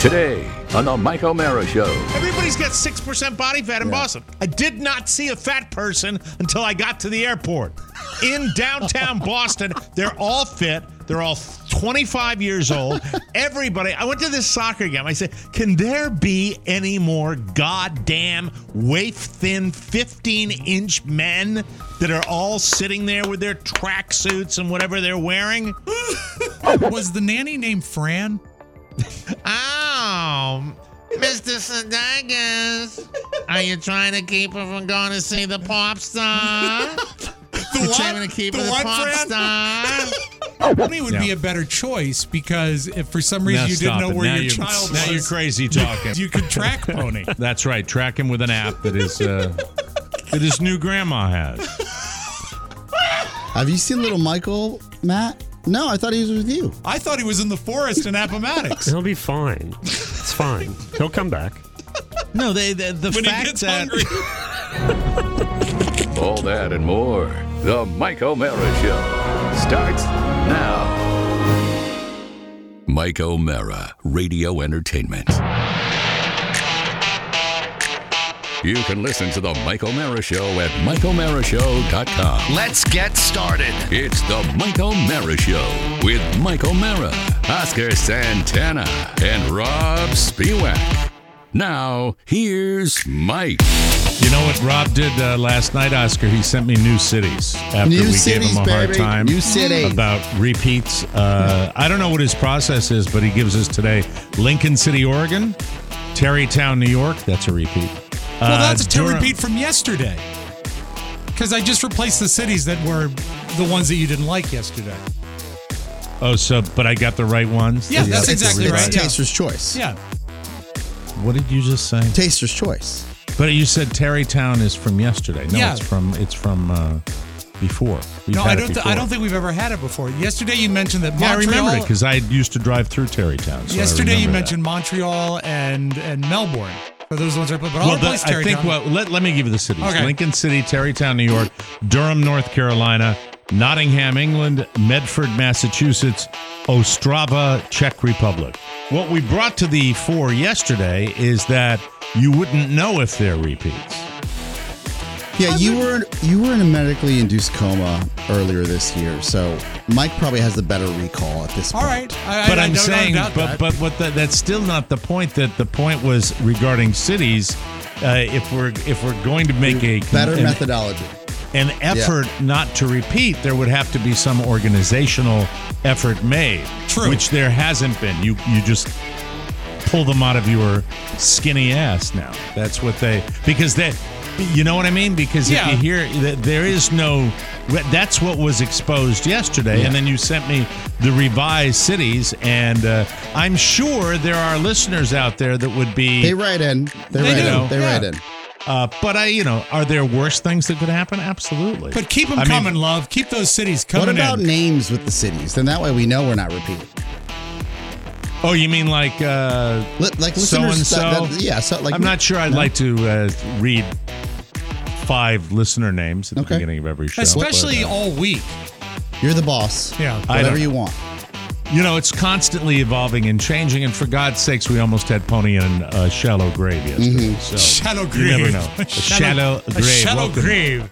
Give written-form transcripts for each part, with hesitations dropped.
Today on the Mike O'Mara Show. Everybody's got 6% body fat in Boston. I did not see a fat person until I got to the airport. In downtown Boston, they're all fit. They're all 25 years old. Everybody. I went to this soccer game. I said, can there be any more goddamn waif-thin 15-inch men that are all sitting there with their tracksuits and whatever they're wearing? Was the nanny named Fran? Oh, Mr. Sedagus, are you trying to keep her from going to see the pop star? The trying to keep her the pop Fran? star? Honey would be a better choice because if for some reason you didn't know where your child was. Now you're crazy talking. You could track Pony. That's right. Track him with an app that his new grandma has. Have you seen little Michael, Matt? No, I thought he was with you. I thought he was in the forest in Appomattox. He'll be fine. It's fine. He'll come back. No, the When fact he gets that hungry. All that and more. The Mike O'Mara Show starts now. Mike O'Mara, Radio Entertainment. You can listen to the Mike O'Mara Show at MikeO'MaraShow.com. Let's get started. It's the Mike O'Mara Show with Mike O'Mara, Oscar Santana, and Rob Spiewak. Now, here's Mike. You know what Rob did last night, Oscar? He sent me new cities after New we cities, gave him a hard baby. time New cities. about repeats. I don't know what his process is, but he gives us today Lincoln City, Oregon, Terrytown, New York. That's a repeat. Well, that's a Durham. repeat from yesterday. Because I just replaced the cities that were the ones that you didn't like yesterday. Oh, but I got the right ones? Yeah, that's It's- exactly it's right. Yeah. Taster's Choice. Yeah. What did you just say? Taster's Choice. But you said Terrytown is from yesterday. No, Yeah. it's from before. We've No, had I it don't before. think we've ever had it before. Yesterday you mentioned that Yeah, I Montreal. remember it because I used to drive through Terrytown. So Yesterday you I remember mentioned Montreal and Melbourne. For those ones I put, but I'll Well, replace I think Terrytown. let me give you the cities. Okay. Lincoln City, Terrytown, New York, Durham, North Carolina, Nottingham, England, Medford, Massachusetts, Ostrava, Czech Republic. What we brought to the fore yesterday is that you wouldn't know if they're repeats. Yeah, you were in a medically induced coma earlier this year, so Mike probably has the better recall at this point. All right, But I I'm don't saying, doubt that. but that's still not the point. That the point was regarding cities. If we're going to make a Better methodology. an effort not to repeat, there would have to be some organizational effort made. True. Which there hasn't been. You just pull them out of your skinny ass now. That's what because you know what I mean? Because if you hear there is no, that's what was exposed yesterday. And then you sent me the revised cities, and I'm sure there are listeners out there that would be. They write in. They write in. But are there worse things that could happen? Absolutely. But keep them coming, love. Keep those cities coming What about in. names with the cities? Then that way we know we're not repeating. Oh, you mean like Like so and listeners. so? Yeah. So like I'm not sure I'd like to read 5 listener names at the Okay. beginning of every show. Especially but, all week. You're the boss. Yeah. Whatever you want. you know, it's constantly evolving and changing. And for God's sakes, we almost had Pony in a shallow grave yesterday. So Shallow you grave. never know. A shallow grave. A shallow Welcome. grave.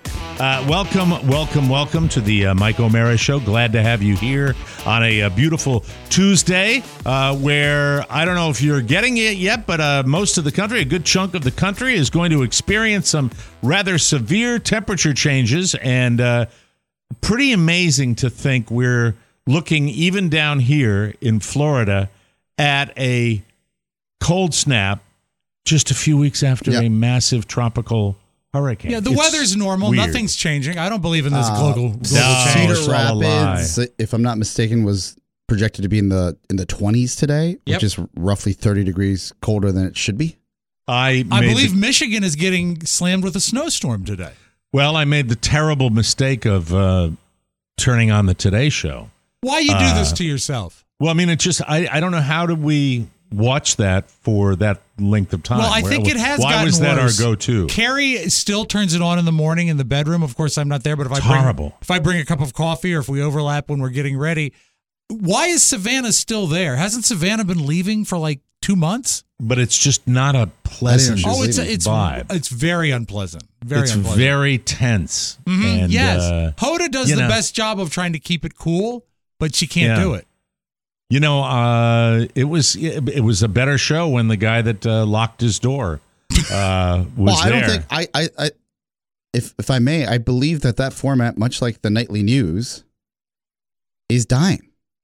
Welcome to the Mike O'Mara Show. Glad to have you here on a beautiful Tuesday where I don't know if you're getting it yet, but most of the country, a good chunk of the country, is going to experience some rather severe temperature changes, and pretty amazing to think we're looking even down here in Florida at a cold snap just a few weeks after a massive tropical hurricane. Yeah, the It's weather's normal. weird. Nothing's changing. I don't believe in this global change. Cedar it's all a Rapids, if I'm not mistaken, was projected to be in the 20s today, which is roughly 30 degrees colder than it should be. I believe Michigan is getting slammed with a snowstorm today. Well, I made the terrible mistake of turning on the Today Show. Why you do this to yourself? Well, I mean, it just, I don't know, how did we watch that for that length of time? Well, I think it has Why gotten was that worse. our go-to? Carrie still turns it on in the morning in the bedroom. Of course, I'm not there, but if I bring a cup of coffee or if we overlap when we're getting ready, why is Savannah still there? Hasn't Savannah been leaving for like 2 months. But it's just not a pleasant Oh, It's vibe. it's very unpleasant. Very It's unpleasant. very tense. And, Yes. Hoda does you the know. best job of trying to keep it cool, but she can't Yeah. do it. You know, it was a better show when the guy that locked his door was I there. don't think if I may, I believe that format, much like the nightly news, is dying.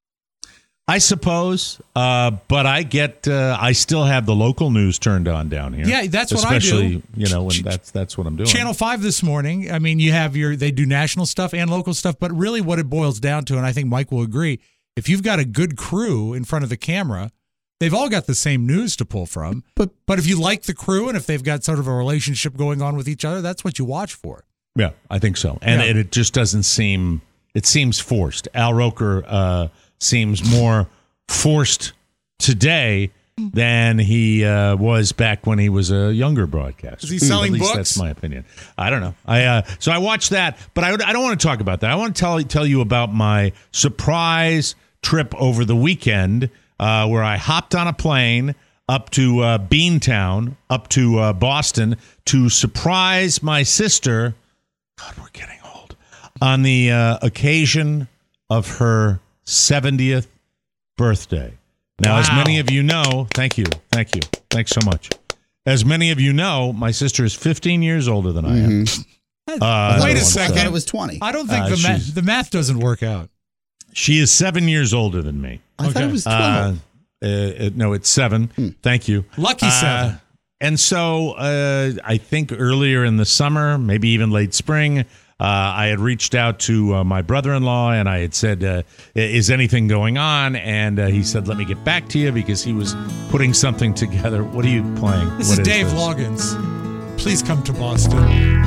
I suppose, but I still have the local news turned on down here. Yeah, that's what I do. Especially, you know, when that's what I'm doing. Channel 5 this morning, I mean, you have they do national stuff and local stuff, but really what it boils down to, and I think Mike will agree, if you've got a good crew in front of the camera, they've all got the same news to pull from. But if you like the crew and if they've got sort of a relationship going on with each other, that's what you watch for. Yeah, I think so. And it just doesn't seem, it seems forced. Al Roker seems more forced today than he was back when he was a younger broadcaster. Is he selling At least books? That's my opinion. I don't know. So I watched that, but I don't want to talk about that. I want to tell you about my surprise trip over the weekend where I hopped on a plane up to Beantown, up to Boston, to surprise my sister. God, we're getting old. On the occasion of her 70th birthday. Now, as many of you know, thank you. Thanks so much. As many of you know, my sister is 15 years older than I am. Wait a I thought second. it was 20. I don't think the math doesn't work out. She is 7 years older than me. I thought it was 12. No, it's 7. Thank you. Lucky 7. And so I think earlier in the summer, maybe even late spring, I had reached out to my brother-in-law and I had said, is anything going on? And he said, let me get back to you because he was putting something together. What are you playing? This What is Dave this? Loggins. Please come to Boston.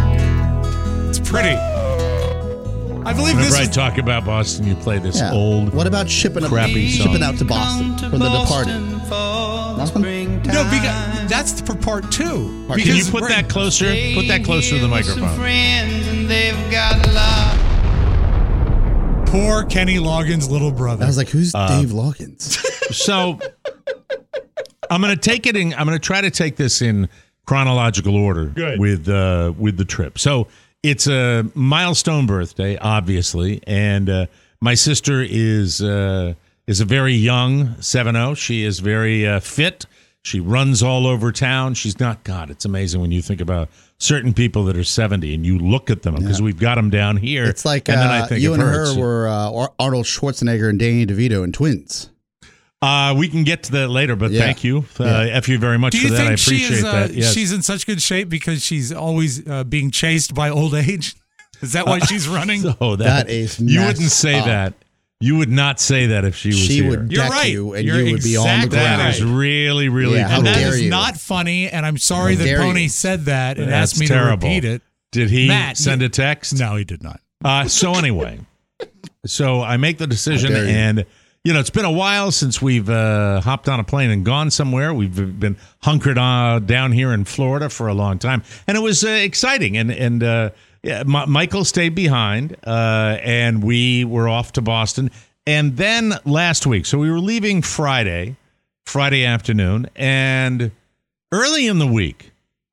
It's pretty. I believe Whenever this I is talk about Boston, you play this Yeah. old. What about shipping crappy song. out to Boston for The Departed? Last one? no, because that's for part 2. Can Because you put that closer? Put that closer to the microphone. Poor Kenny Loggins' little brother. I was like, who's Dave Loggins? So I'm going to take it in. I'm going to try to take this in chronological order. Good. With the trip. So it's a milestone birthday, obviously, and my sister is a very young 70. She is very fit. She runs all over town. She's not. God, it's amazing when you think about certain people that are 70 and you look at them because we've got them down here. It's like and then I think you of and her, her were Arnold Schwarzenegger and Danny DeVito and twins. we can get to that later, but thank you. F you very much Do for you that. think I appreciate that. Yes. she's in such good shape because she's always being chased by old age? Is that why she's running? Oh, That is you messed wouldn't say up. that. You would not say that if she was She here. would You're deck right. you and You're you would be on the exactly ground. That is really, really Yeah, how And cruel. that dare is you. not funny, and I'm sorry How that dare Pony you. said that and That's asked me terrible. to repeat it. Did he Matt, send a text? No, he did not. So anyway, so I make the decision, How dare you. and it's been a while since we've hopped on a plane and gone somewhere. We've been hunkered down here in Florida for a long time, and it was exciting. And Michael stayed behind, and we were off to Boston. And then last week, so we were leaving Friday afternoon, and early in the week,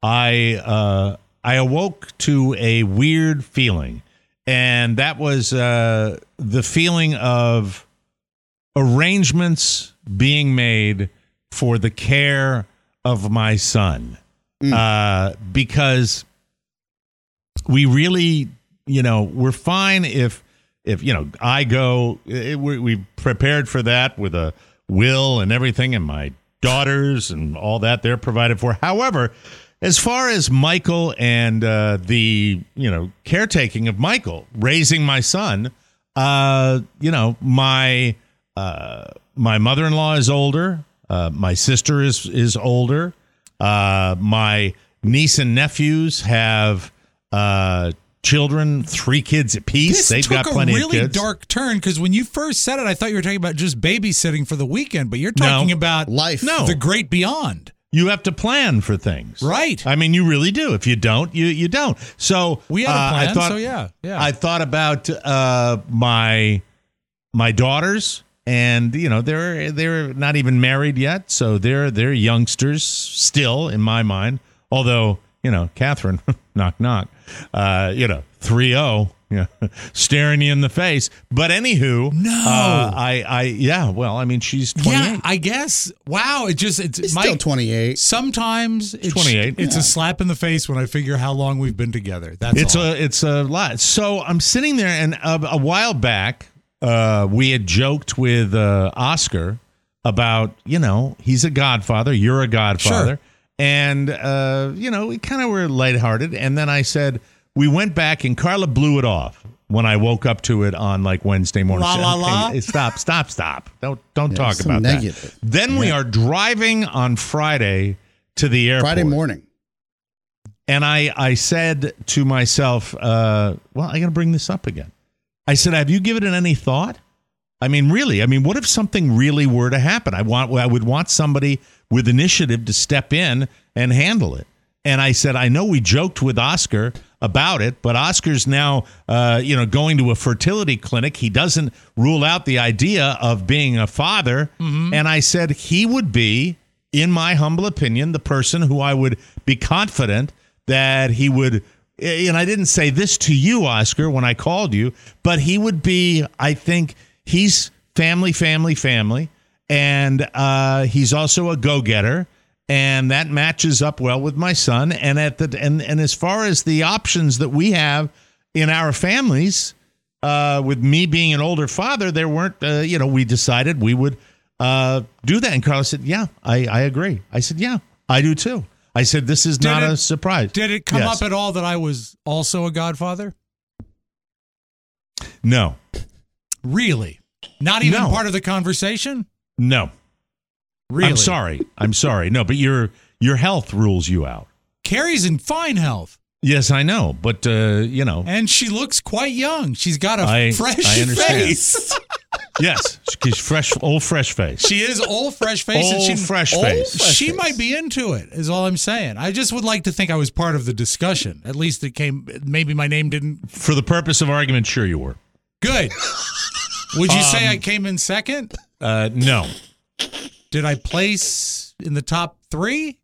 I awoke to a weird feeling, and that was the feeling of arrangements being made for the care of my son, because we really, we're fine if I go. We prepared for that with a will and everything, and my daughters and all that they're provided for. However, as far as Michael and the caretaking of Michael, raising my son, my mother-in-law is older. My sister is older. My niece and nephews have children, 3 kids apiece. They've got plenty of kids. This took a really of kids. dark turn because when you first said it, I thought you were talking about just babysitting for the weekend, but you're talking about Life. No. the great beyond. You have to plan for things, Right. I mean, you really do. If you don't, you don't. So We had a plan, I thought, so yeah. I thought about my daughters and they're not even married yet, so they're youngsters still in my mind. Although Catherine, knock knock, 3-0. Yeah, staring you in the face. But anywho, she's 28. Yeah, I guess. Wow, it's still 28. Sometimes it's 28. It's a slap in the face when I figure how long we've been together. It's a lot. So I'm sitting there, and a while back, we had joked with Oscar about he's a godfather, you're a godfather, sure. And we kind of were lighthearted, and then I said. We went back and Carla blew it off when I woke up to it on like Wednesday morning. La. Stop. Don't talk about negative. that. Then we are driving on Friday to the airport. Friday morning. And I said to myself, I got to bring this up again. I said, have you given it any thought? I mean, really? I mean, what if something really were to happen? I would want somebody with initiative to step in and handle it. And I said, I know we joked with Oscar about it, but Oscar's now, going to a fertility clinic. He doesn't rule out the idea of being a father. Mm-hmm. And I said he would be, in my humble opinion, the person who I would be confident that he would. And I didn't say this to you, Oscar, when I called you, but he would be. I think he's family, and he's also a go-getter. And that matches up well with my son. And and as far as the options that we have in our families, with me being an older father, there weren't. We decided we would do that. And Carla said, "Yeah, I agree." I said, "Yeah, I do too." I said, "This is not a surprise." Did it come up at all that I was also a godfather? No. Really? Not even part of the conversation? No. Really? I'm sorry. No, but your health rules you out. Carrie's in fine health. Yes, I know, but and she looks quite young. She's got a fresh face. Yes, she's old fresh face. She is old fresh face. Fresh face. She might be into it, is all I'm saying. I just would like to think I was part of the discussion. At least it came. Maybe my name didn't. For the purpose of argument, sure you were. Good. Would you say I came in second? No. Did I place in the top 3?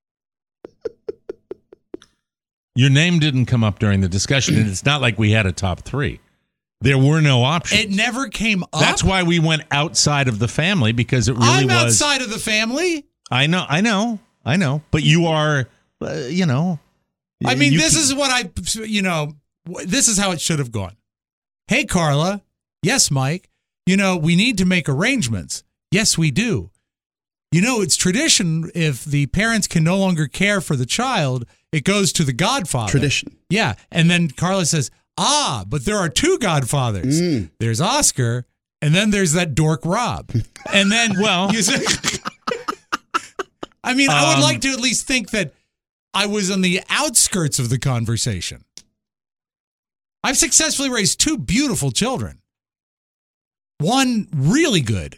Your name didn't come up during the discussion, and it's not like we had a top 3. There were no options. It never came up. That's why we went outside of the family, because it really was. I'm outside of the family. I know. But you are, I mean, this is what this is how it should have gone. Hey, Carla. Yes, Mike. We need to make arrangements. Yes, we do. It's tradition if the parents can no longer care for the child, it goes to the godfather. Tradition. Yeah. And then Carla says, but there are 2 godfathers. There's Oscar, and then there's that dork Rob. And then, you say, I mean, I would like to at least think that I was on the outskirts of the conversation. I've successfully raised 2 beautiful children. One really good.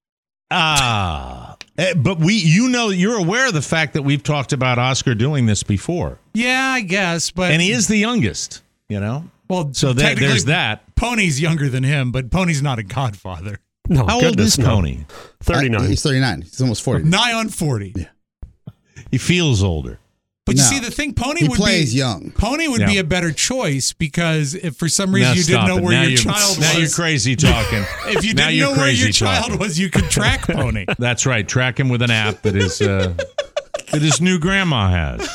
But you're aware of the fact that we've talked about Oscar doing this before. Yeah, I guess, and he is the youngest, Well, so there's that. Pony's younger than him, but Pony's not a godfather. No, how old is Pony? 39. He's 39. He's almost 40. Nigh on 40. Yeah. He feels older. But you see, the thing, Pony plays young. Pony would be a better choice because if for some reason you didn't know where your child was. Now you're crazy talking. If you didn't know where your child was, you could track Pony. That's right. Track him with an app that his new grandma has.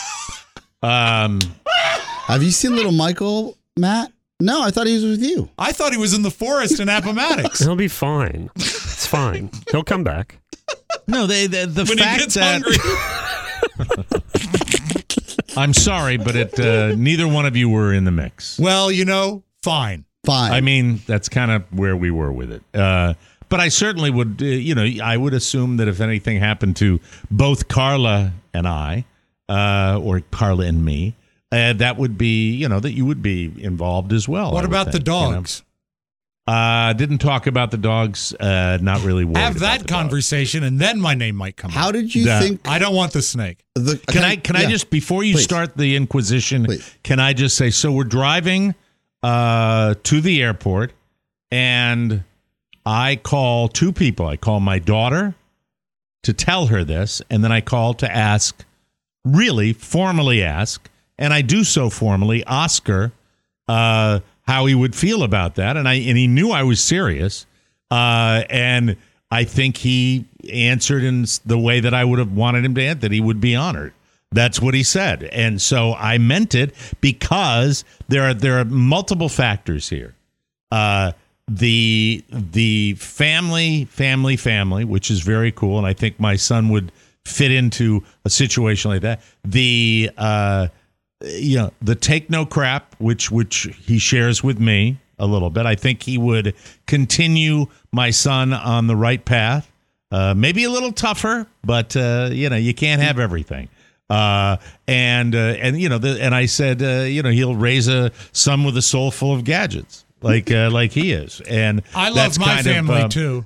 Have you seen little Michael, Matt? No, I thought he was with you. I thought he was in the forest in Appomattox. He'll be fine. It's fine. He'll come back. No, the when fact he gets that hungry. I'm sorry, but neither one of you were in the mix. Well, fine. I mean, that's kind of where we were with it. But I certainly would, I would assume that if anything happened to both Carla and I, or Carla and me, that would be, that you would be involved as well. What about the dogs? Didn't talk about the dogs. Not really worried Have about that conversation, and then my name might come up. How did you think? I don't want the snake. Can I just, before you start the inquisition, can I just say, so we're driving to the airport, and I call two people. I call my daughter to tell her this, and then I call to ask, really formally ask, and I do so formally, Oscar, how he would feel about that. And he knew I was serious. And I think he answered in the way that I would have wanted him to answer, that he would be honored. That's what he said. And so I meant it because there are multiple factors here. The family, which is very cool, and I think my son would fit into a situation like that. The take no crap, which he shares with me a little bit. I think he would continue my son on the right path. Maybe a little tougher, but you can't have everything. And I said, he'll raise a son with a soul full of gadgets. Like he is, and I love my family too.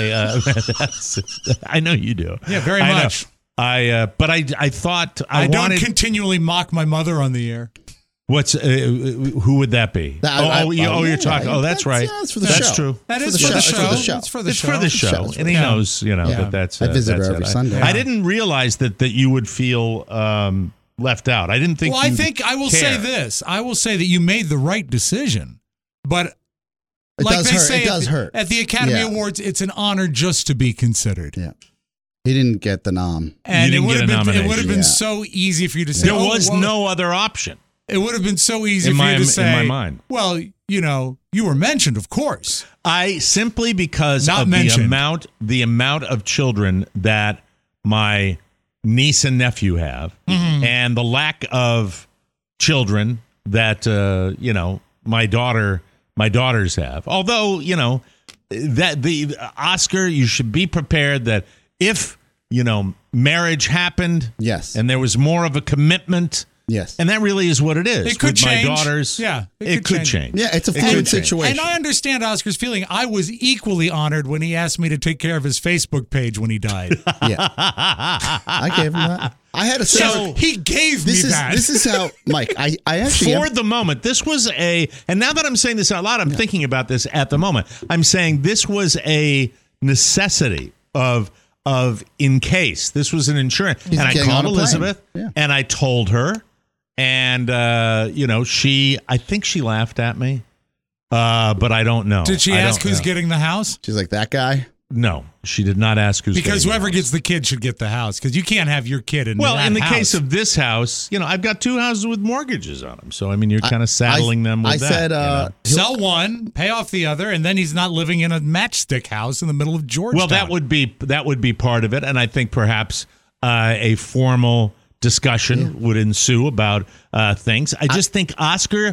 I know you do. Yeah, very much. But I thought I don't continually mock my mother on the air. What's who would that be? You're talking. Oh, that's right. That's for the that's show. True. That is for the show. It's for the show. It's for the show. And he knows, that's. I visit that's her every Sunday. I didn't realize that you would feel left out. I didn't think. Well, I think I will say this. I will say that you made the right decision. But like they say at the Academy Awards, it's an honor just to be considered. Yeah. He didn't get the nom. And it would have been so easy for you to say. There was no other option. It would have been so easy for you to say. In my mind. Well, you were mentioned, of course. Simply because of the amount of children that my niece and nephew have, and the lack of children that my daughters have. Although, that the Oscar, you should be prepared that if, marriage happened, yes, and there was more of a commitment, yes, and that really is what it is. It could change. My daughters, yeah, it could change. Yeah, it's a fluid situation. And I understand Oscar's feeling. I was equally honored when he asked me to take care of his Facebook page when he died. Yeah, I gave him that. I had a so he gave me that. This is how, Mike. I actually for the moment. This was and now that I'm saying this out loud, I'm thinking about this at the moment. I'm saying this was a necessity of in case this was an insurance. He's and I called Elizabeth and I told her, and I think she laughed at me, but I don't know. Did she ask who's getting the house? She's like, that guy. No, she did not ask who's because getting whoever gets the kid should get the house, because you can't have your kid in that house. Well, in the case of this house, I've got two houses with mortgages on them, so I mean you're kind of saddling them with that. I said, sell one, pay off the other, and then he's not living in a matchstick house in the middle of Georgetown. Well, that would be part of it, and I think perhaps a formal discussion would ensue about things. I just think Oscar,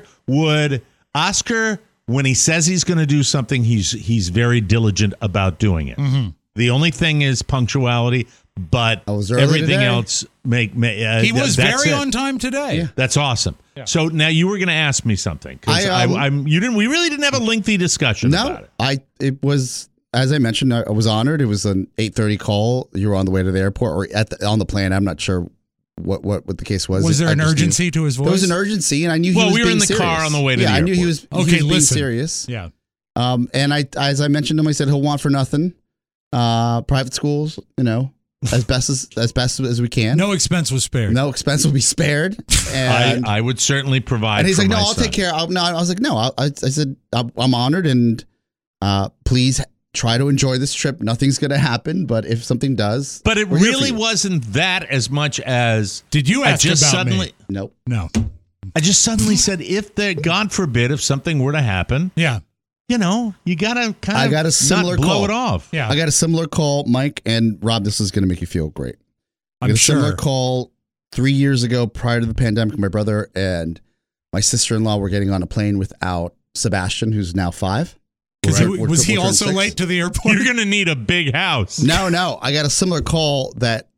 when he says he's going to do something, he's very diligent about doing it. Mm-hmm. The only thing is punctuality, but everything else he was very on time today. Yeah. That's awesome. Yeah. So now you were going to ask me something because we really didn't have a lengthy discussion about it. It was, as I mentioned, I was honored. It was an 8:30 call. You were on the way to the airport or on the plane. I'm not sure what the case was. Was there an urgency to his voice? There was an urgency, and I knew he was being serious. We were in the car on the way to the airport. I knew he was being serious. Yeah. And as I mentioned to him, I said he'll want for nothing. Private schools, as best as we can. No expense was spared. No expense will be spared. And I would certainly provide. And he's like, "No, I'll take care." I was like, "No." I said, "I'm honored, and please try to enjoy this trip. Nothing's going to happen, but if something does, but it really wasn't that as much as did you ask about me? Nope. No. I just suddenly said, God forbid, if something were to happen, yeah, you gotta kind of not blow it off. Yeah, I got a similar call, Mike and Rob. This is going to make you feel great. I'm sure. Similar call 3 years ago, prior to the pandemic. My brother and my sister-in-law were getting on a plane without Sebastian, who's now 5. Was he also late to the airport? You're going to need a big house. No. I got a similar call that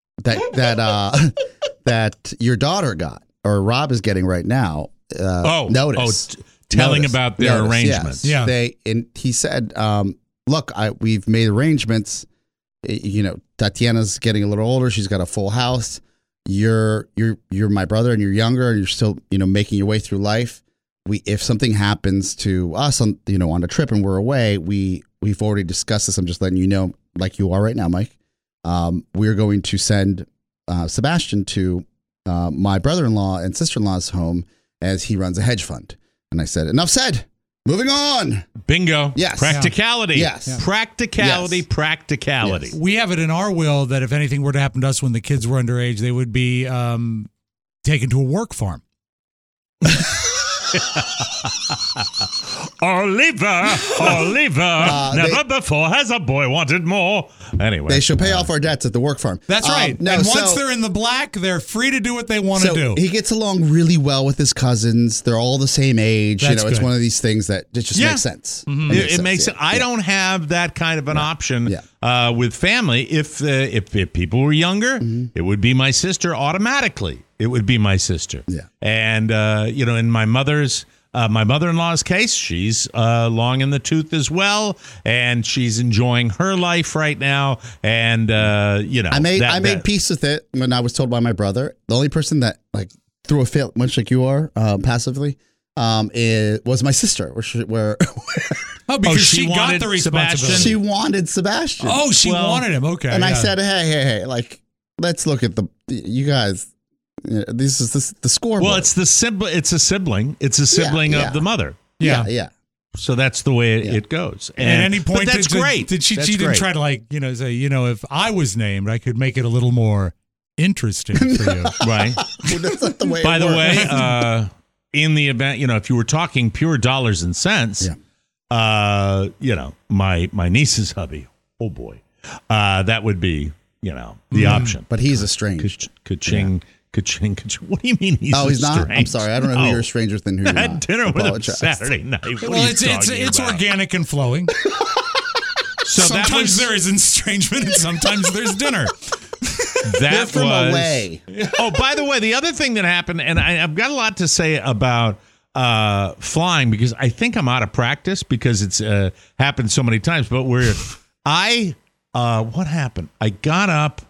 your daughter got, or Rob is getting right now. Notice. Telling about their arrangements. Yes. Yeah. He said, look, we've made arrangements. Tatiana's getting a little older. She's got a full house. You're my brother and you're younger and you're still, making your way through life. If something happens to us on a trip and we're away, we we've already discussed this. I'm just letting you know, like you are right now, Mike. We're going to send Sebastian to my brother-in-law and sister-in-law's home as he runs a hedge fund. And I said, enough said. Moving on. Bingo. Yes. Practicality. Yes. Yeah. Practicality. Yes. Practicality. Yes. We have it in our will that if anything were to happen to us when the kids were underage, they would be taken to a work farm. Oliver, never before has a boy wanted more. Anyway. They shall pay off our debts at the work farm. That's right. No, and once they're in the black, they're free to do what they want to do. He gets along really well with his cousins. They're all the same age. That's It's good. one of these things that it just makes sense. Mm-hmm. It makes sense. I don't have that kind of an option with family. If people were younger, it would be my sister automatically. It would be my sister. Yeah. And, in my mother-in-law's case, she's long in the tooth as well, and she's enjoying her life right now. And, I made peace with it when I was told by my brother. The only person that threw a fit, much like you are, passively, was my sister. Because she got the responsibility. Sebastian? She wanted Sebastian. Oh, she wanted him. Okay. And I said, hey, let's look at you guys. This is the scoreboard. Well, it's a sibling. It's a sibling of the mother. Yeah. So that's the way it goes. And at any point, but that's great. She That's didn't great. try to say, if I was named, I could make it a little more interesting for you. Right. Well, that's not the way. By it the works. way, in the event, if you were talking pure dollars and cents, my niece's hubby, oh boy, that would be, the option. But he's estranged. Ka-ching. What do you mean he's he's not? estranged? I'm sorry. I don't know who you're estranged with and who you're I had not. dinner with him Apologize. Saturday night. What Well, are you it's talking about? organic and flowing. So sometimes there is estrangement and sometimes there's dinner. They're from away. Oh, by the way, the other thing that happened, and I've got a lot to say about flying because I think I'm out of practice because it's happened so many times. But what happened? I got up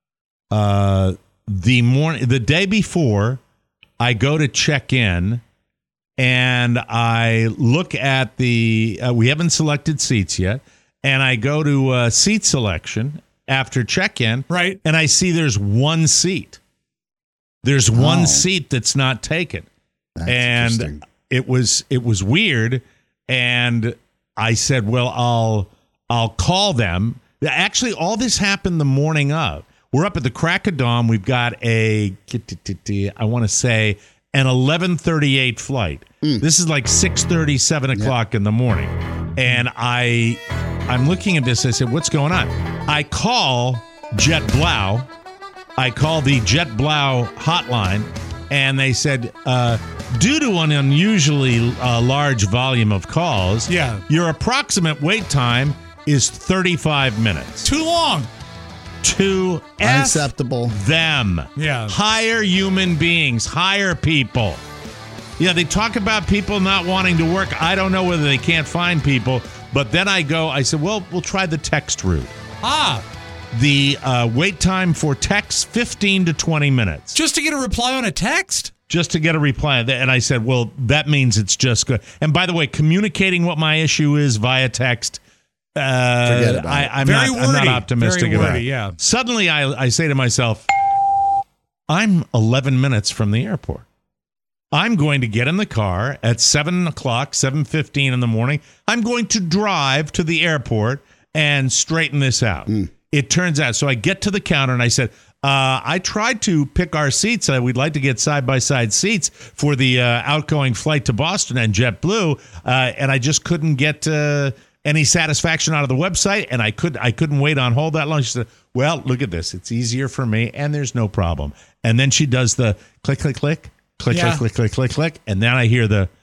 the day before. I go to check in, and I look at we haven't selected seats yet, and I go to seat selection after check-in, right? And I see there's one seat. There's one seat that's not taken. That's and it was weird. And I said, well, I'll call them. Actually, all this happened the morning of. We're up at the crack of dawn. We've got I want to say, an 11:38 flight. This is like 6:30, 7 o'clock in the morning. And I'm looking at this. I said, what's going on? I call JetBlue. I call the JetBlue hotline, and they said, due to an unusually large volume of calls, your approximate wait time is 35 minutes. Too long. To unacceptable. Them. Yeah. Hire human beings. Hire people. Yeah, they talk about people not wanting to work. I don't know whether they can't find people, but then I said, well, we'll try the text route. The wait time for text, 15 to 20 minutes. Just to get a reply on a text? Just to get a reply. And I said, well, that means it's just good. And by the way, communicating what my issue is via text, forget about it. I'm not optimistic about it. Yeah. Suddenly, I say to myself, I'm 11 minutes from the airport. I'm going to get in the car at 7 o'clock, 7:15 in the morning. I'm going to drive to the airport and straighten this out. It turns out, so I get to the counter and I said, I tried to pick our seats. We'd like to get side-by-side seats for the outgoing flight to Boston and JetBlue, and I just couldn't get any satisfaction out of the website, and I couldn't wait on hold that long. She said, well, look at this. It's easier for me, and there's no problem. And then she does the click, click, click, click, click, click, click, click, click, and then I hear the,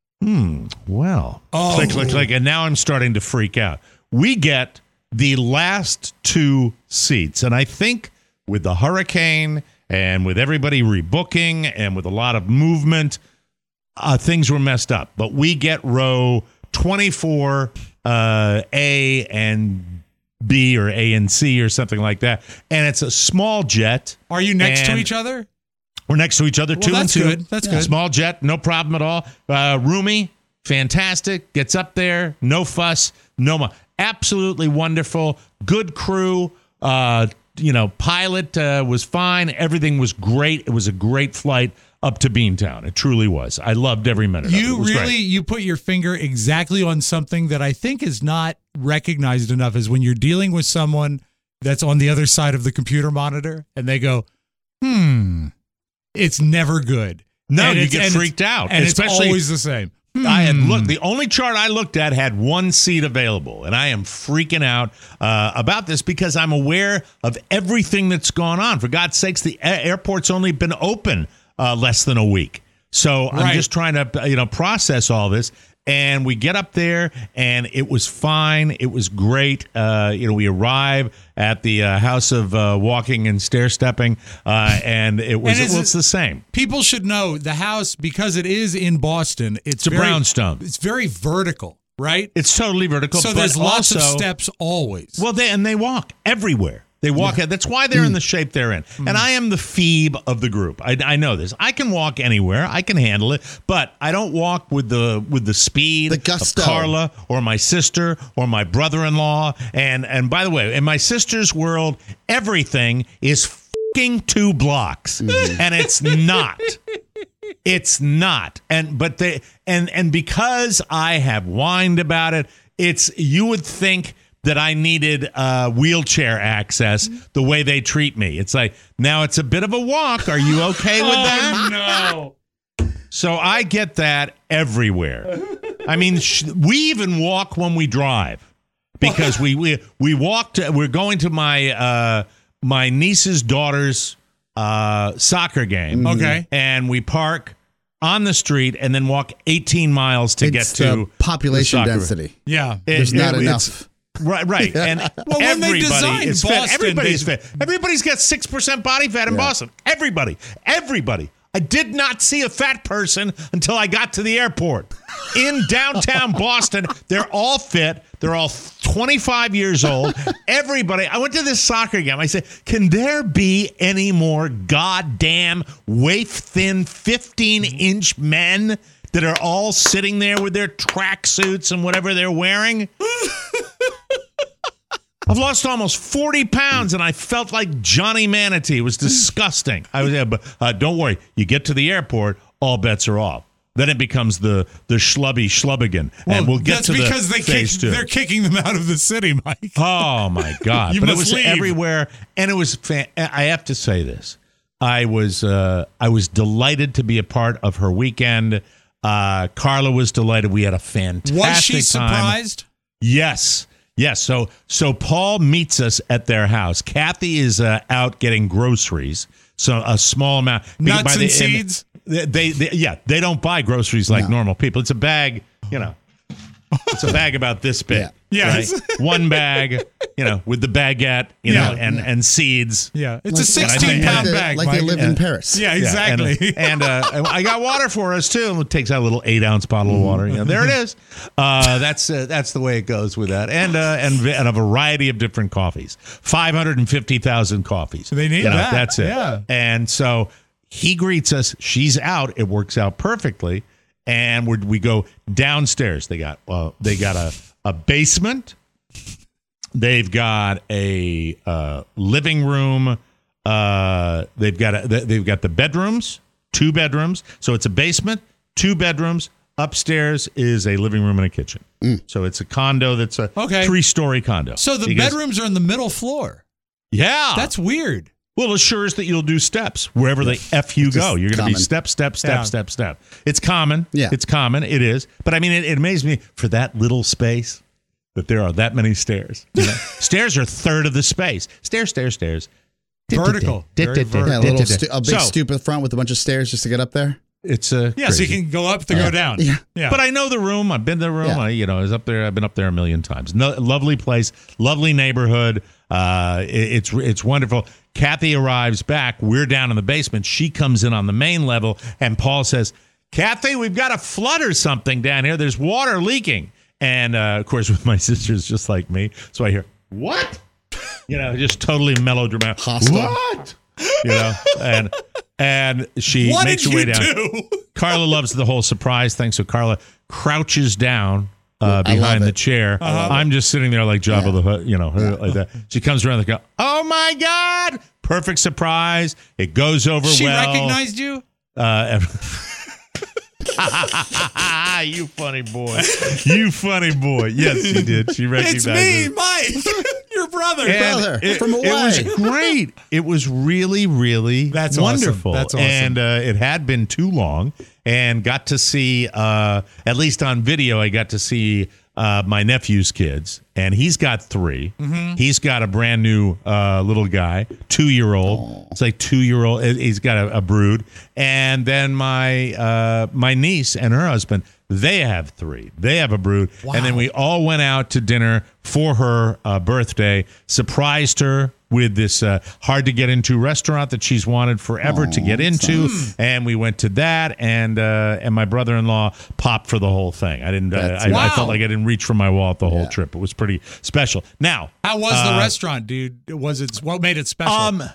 click, click, click, and now I'm starting to freak out. We get the last two seats, and I think with the hurricane and with everybody rebooking and with a lot of movement, things were messed up. But we get row 24, A and B or A and C or something like that. And it's a small jet. Are you next to each other? We're next to each other, two and two. That's good. Small jet, no problem at all. Roomy, fantastic. Gets up there, no fuss, no. absolutely wonderful. Good crew. Pilot was fine. Everything was great. It was a great flight up to Beantown. It truly was. I loved every minute of it. It was great. You put your finger exactly on something that I think is not recognized enough, is when you're dealing with someone that's on the other side of the computer monitor and they go, it's never good. No, you get freaked out. And especially, it's always the same. The only chart I looked at had one seat available, and I am freaking out about this because I'm aware of everything that's gone on. For God's sakes, the airport's only been open less than a week. So I'm just trying to, process all this. And we get up there, and it was fine. It was great. We arrive at the House of Walking and Stair Stepping, and it's the same. People should know the house, because it is in Boston. It's a brownstone. It's very vertical, right? It's totally vertical. So there's lots of steps always. Well, they walk everywhere. They walk. Yeah. That's why they're in the shape they're in. And I am the Phoebe of the group. I know this. I can walk anywhere. I can handle it. But I don't walk with the speed of Carla or my sister or my brother-in-law. And by the way, in my sister's world, everything is fucking 2 blocks, and it's not. It's not. And because I have whined about it, you would think that I needed wheelchair access the way they treat me. It's like, now it's a bit of a walk. Are you okay with that? No. So I get that everywhere. I mean, we even walk when we drive because we walked. We're going to my niece's daughter's soccer game. Okay. And we park on the street and then walk 18 miles to get to population the density. Yeah. There's not enough. Right. And when they designed is Boston, fit. Everybody's fit. Everybody's got 6% body fat in Boston. Everybody. I did not see a fat person until I got to the airport. In downtown Boston, they're all fit. They're all 25 years old. Everybody. I went to this soccer game. I said, can there be any more goddamn waif-thin 15-inch men that are all sitting there with their tracksuits and whatever they're wearing? I've lost almost 40 pounds, and I felt like Johnny Manatee. It was disgusting. But don't worry. You get to the airport, all bets are off. Then it becomes the schlubby schlubbigan, and we'll get to the phase 2. They're kicking them out of the city, Mike. Oh my God! But it was leave. everywhere, and it was. I have to say this: I was delighted to be a part of her weekend. Carla was delighted. We had a fantastic time. Was she surprised? Yes. So Paul meets us at their house. Kathy is out getting groceries, so a small amount. Nuts and seeds. They don't buy groceries like normal people. It's a bag, It's a bag about this big. Yeah. Right? One bag, with the baguette, and seeds. Yeah. It's a 16-pound bag. Like Mike. they live in Paris. Yeah, exactly. And I got water for us, too. It takes out a little 8-ounce bottle of water. There it is. That's the way it goes with that. And a variety of different coffees. 550,000 coffees. They need that. That's it. Yeah. And so he greets us. She's out. It works out perfectly. And we go downstairs. They got a basement. They've got a living room. They've got the bedrooms, 2 bedrooms. So it's a basement, 2 bedrooms. Upstairs is a living room and a kitchen. So it's a condo that's a 3-story condo. So the bedrooms are in the middle floor. Yeah, that's weird. Well, it assures that you'll do steps wherever the F you go. You're going to be step. It's common. Yeah. It's common. It is. But I mean, it amazed me for that little space that there are that many stairs. Stairs are a third of the space. Stairs. Vertical. Very vertical. Yeah, a big stupid front with a bunch of stairs just to get up there. It's so you can go up to go down. Yeah. But I know the room. I've been to the room. Yeah. I was up there. I've been up there a million times. Lovely place. Lovely neighborhood. It's wonderful. Kathy arrives back. We're down in the basement. She comes in on the main level, and Paul says, Kathy, we've got a flood or something down here. There's water leaking. And, of course, with my sisters just like me, so I hear, what? Just totally melodramatic. Hostile. What? And she makes her way down. Carla loves the whole surprise thing, so Carla crouches down behind it. the chair. I'm just sitting there like Jabba the Hutt, like that. She comes around and go, "Oh my God!" Perfect surprise. It goes over She well. recognized you? You funny boy. You funny boy. Yes, she did. She recognized It's me, me. Mike. Your brother. Brother, from away. It was great. It was really, really That's awesome. wonderful. That's awesome. And it had been too long, and got to see, at least on video, I got to see my nephew's kids, and he's got 3. Mm-hmm. He's got a brand new little guy, 2-year-old. It's like 2-year-old. He's got a brood, and then my niece and her husband. They have 3. They have a brood. Wow. And then we all went out to dinner for her birthday, surprised her with this hard-to-get-into restaurant that she's wanted forever to get into. And we went to that, and my brother-in-law popped for the whole thing. I didn't. I Wow. felt like I didn't reach for my wallet the whole trip. It was pretty special. Now, How was the restaurant, dude? What made it special?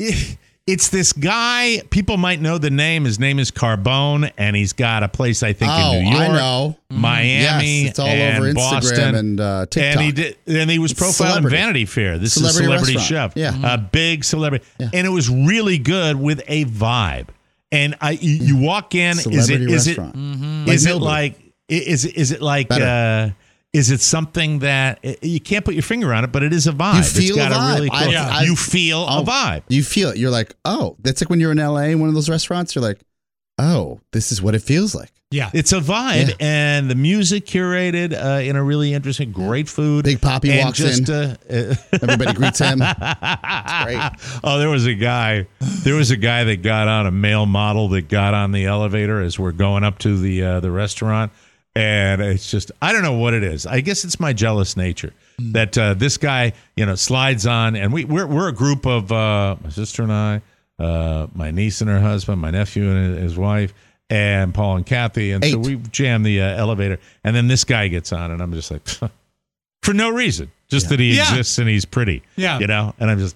it's this guy. People might know the name. His name is Carbone, and he's got a place, I think, in New York, I know. Miami, Yes, it's all and over Instagram Boston, and TikTok. And he was profiled in celebrity. Vanity Fair. This Celebrity is Celebrity restaurant. Chef, Yeah. a big celebrity, and it was really good with a vibe. And you walk in, Celebrity is it restaurant. is it Malibu. like is it like Better. is it something that you can't put your finger on it, but it is a vibe? You feel it's got a vibe. really cool, I- you feel a vibe. You feel it. You're like, oh, that's like when you're in LA in one of those restaurants. You're like, oh, this is what it feels like. yeah. It's a vibe, Yeah. and the music curated in a really interesting, great food. Big Papi and walks just, in. Everybody greets him. It's great. Oh, there was a guy that got on, a male model that got on the elevator as we're going up to the restaurant, and it's just, I don't know what it is. I guess it's my jealous nature that this guy, slides on, and we're a group of my sister and I, my niece and her husband, my nephew and his wife, and Paul and Kathy, and so 8. we jam the elevator, and then this guy gets on, and I'm just like, for no reason, just that he Yeah. exists and he's pretty, Yeah. and I'm just.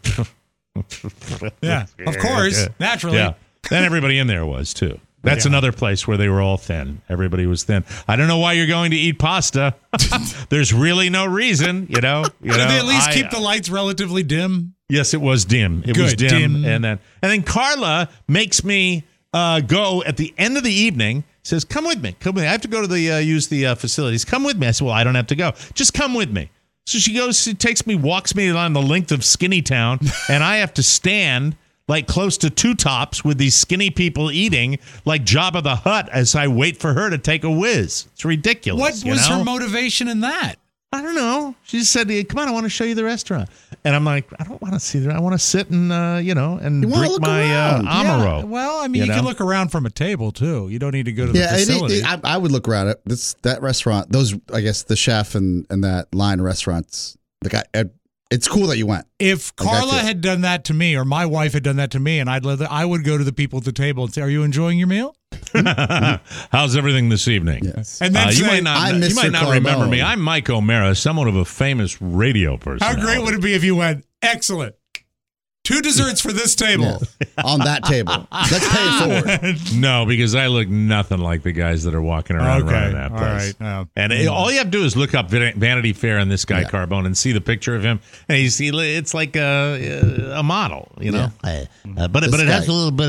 Yeah. Of course. Naturally. Yeah. Then everybody in there was too. That's another place where they were all thin. Everybody was thin. I don't know why you're going to eat pasta. There's really no reason, Did they at least keep the lights relatively dim? Yes, it was dim. It was Good, dim. dim. And then Carla makes me go at the end of the evening. Says, "Come with me. Come with me. I have to go to the use the facilities. Come with me." I said, "Well, I don't have to go. Just come with me." So she goes. She takes me, walks me on the length of Skinny Town, and I have to stand like close to Two Tops with these skinny people eating like Jabba the Hutt as I wait for her to take a whiz. It's ridiculous. What was her motivation in that? I don't know. She just said, "Come on, I want to show you the restaurant." And I'm like, "I don't want to see that. I want to sit and and You wanna drink look my around. Amaro." Yeah, well, I mean, you know? can look around from a table too. You don't need to go to the Yeah, facility. I would look around it. That restaurant, those, I guess, the chef and that line of restaurants. The guy, it's cool that you went. If Like, that's Carla it. had done that to me, or my wife had done that to me, and I would go to the people at the table and say, "Are you enjoying your meal?" How's everything this evening? Yes. And then You say, might not. "I'm You might Mr. not remember me. Carbone." I'm Mike O'Mara, somewhat of a famous radio person. "How great would it be if you went, excellent, 2 desserts for this table." On that table. Let's pay it forward. No, because I look nothing like the guys that are walking around running that all place. right. And all you have to do is look up Vanity Fair and this guy Carbone and see the picture of him, and it's like a model, But it has a little bit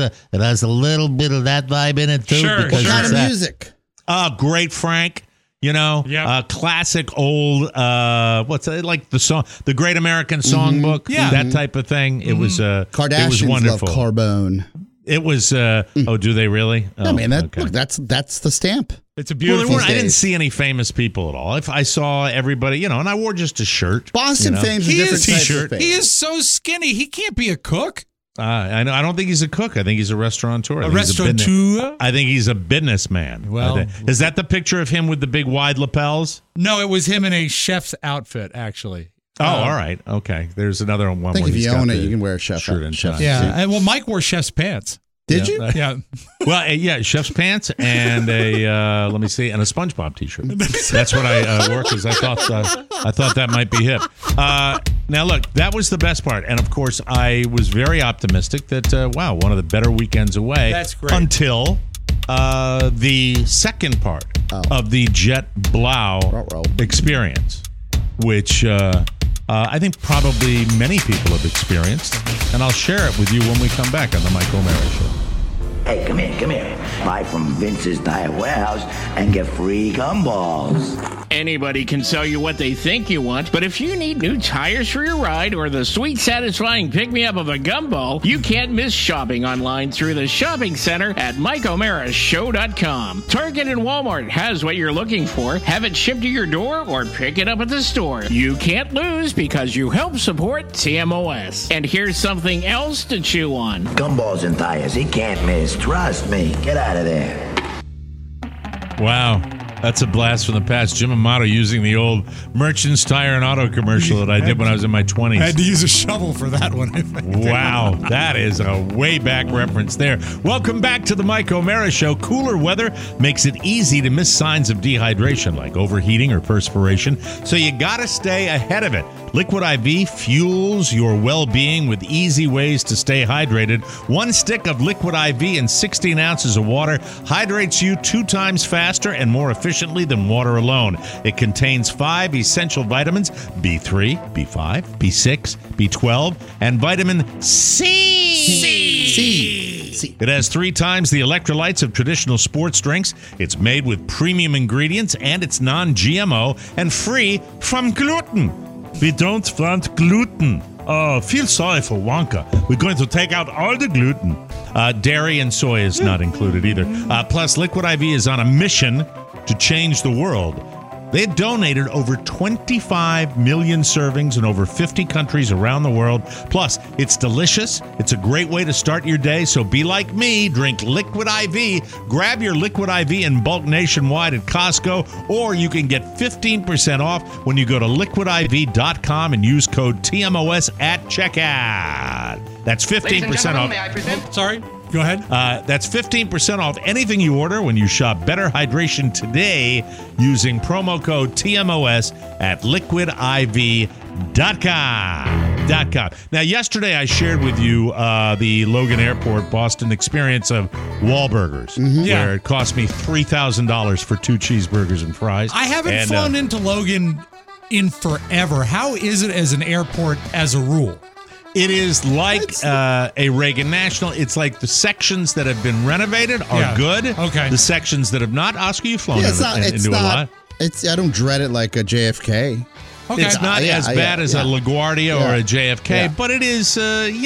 of that vibe in it too. Sure, because sure. What kind it's of that- music? Great Frank. Yep. Classic old, what's that, like the song, the Great American Songbook, Yeah. that type of thing. It was, it was Kardashians love wonderful. Carbone. It was, oh, do they really? Oh, I mean, okay. look, that's the stamp. It's a Well, beautiful. I didn't days. see any famous people at all. If I saw everybody, and I wore just a shirt. Boston fame's a He different is type t-shirt. of fame. He is so skinny. He can't be a cook. I know. I don't think he's a cook. I think he's a restaurateur. I A think he's restaurateur? I think he's a businessman. Well- is that the picture of him with the big wide lapels? No, it was him in a chef's outfit, actually. Oh, all right. Okay. There's another one. I think where if he's you got own it, the you can wear a chef shirt and chef tie. Yeah. And, well, Mike wore chef's pants. Did you? Yeah. Well, yeah, chef's pants and a let me see, and a SpongeBob T-shirt. That's what I wore because I thought that might be hip. Now, look, that was the best part, and of course, I was very optimistic that wow, one of the better weekends away. That's great. Until the second part of the JetBlue experience, which I think probably many people have experienced, and I'll share it with you when we come back on the Mike O'Mara Show. Hey, come here. Buy from Vince's Tire Warehouse and get free gumballs. Anybody can sell you what they think you want, but if you need new tires for your ride or the sweet, satisfying pick-me-up of a gumball, you can't miss shopping online through the shopping center at MikeO'MaraShow.com. Target and Walmart has what you're looking for. Have it shipped to your door or pick it up at the store. You can't lose because you help support TMOS. And here's something else to chew on. Gumballs and tires, he can't miss. Trust me. Get out of there. Wow. That's a blast from the past. Jim Amato using the old Merchants Tire and Auto commercial that I did when I was in my 20s. I had to use a shovel for that one, I think. Wow, that is a way back reference there. Welcome back to the Mike O'Mara Show. Cooler weather makes it easy to miss signs of dehydration like overheating or perspiration, so you gotta stay ahead of it. Liquid IV fuels your well-being with easy ways to stay hydrated. One stick of Liquid IV and 16 ounces of water hydrates you 2 times faster and more efficiently than water alone. It contains 5 essential vitamins, B3, B5, B6, B12, and vitamin C. It has 3 times the electrolytes of traditional sports drinks. It's made with premium ingredients, and it's non-GMO and free from gluten. We don't want gluten. Oh, feel sorry for Wonka. We're going to take out all the gluten. Dairy and soy is not included either. Plus, Liquid IV is on a mission to change the world. They donated over 25 million servings in over 50 countries around the world. Plus, it's delicious. It's a great way to start your day. So be like me. Drink Liquid IV. Grab your Liquid IV in bulk nationwide at Costco, or you can get 15% off when you go to liquidiv.com and use code TMOS at checkout. That's 15% off. May I present? Sorry, go ahead. That's 15% off anything you order when you shop Better Hydration today using promo code TMOS at liquidiv.com. Now, yesterday I shared with you the Logan Airport Boston experience of Wahlburgers, where it cost me $3,000 for 2 cheeseburgers and fries. I haven't flown into Logan in forever. How is it as an airport as a rule? It is like a Reagan National. It's like the sections that have been renovated are good. Okay. The sections that have not. Oscar, you've flown into a lot. I don't dread it like a JFK. Okay. It's not as bad as a LaGuardia or a JFK, but it is,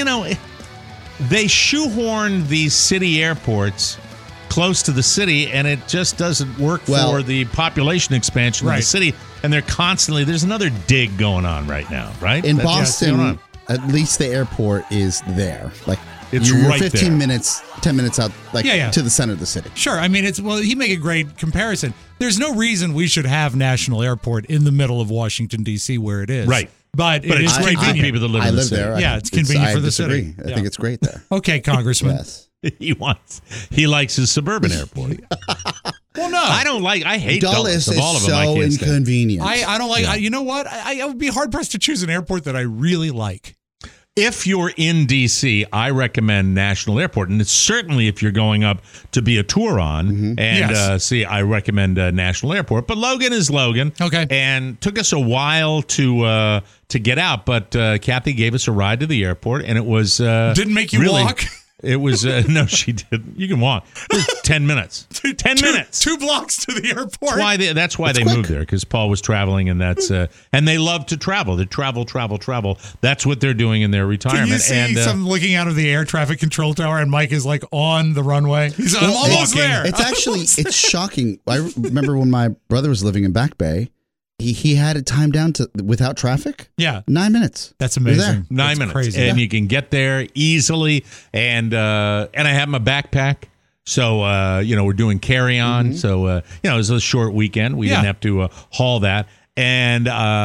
they shoehorn these city airports close to the city, and it just doesn't work for the population expansion of the city. And they're constantly, there's another dig going on right now, right? In Boston, at least the airport is there. Like, it's you're right 15 there. minutes, 10 minutes out, to the center of the city. Sure. I mean, he make a great comparison. There's no reason we should have National Airport in the middle of Washington, D.C., where it is. Right. But it is great for convenient. people that live in the city. there. Yeah, it's convenient for the city. I think it's great there. Okay, Congressman. Yes. He likes his suburban airport. Well, no. I hate Dulles of all of them. So I can't stand. inconvenient. I don't like, you know what? I would be hard-pressed to choose an airport that I really like. If you're in D.C., I recommend National Airport. And it's certainly if you're going up to be a tour on. And I recommend National Airport. But Logan is Logan. Okay. And took us a while to get out. But Kathy gave us a ride to the airport. And it was... Didn't make you walk? It was... no, she didn't. You can walk. It was 10 minutes. 10 minutes. 2 blocks to the airport. That's why they moved there, because Paul was traveling, and that's and they love to travel. They travel. That's what they're doing in their retirement. Can you see some looking out of the air traffic control tower, and Mike is like on the runway? He's almost there. It's actually it's shocking. I remember when my brother was living in Back Bay. He had it timed down to without traffic. Yeah, 9 minutes. That's amazing. 9 minutes, crazy. and you can get there easily. And I have my backpack, so we're doing carry on. So it was a short weekend. We didn't have to haul that. And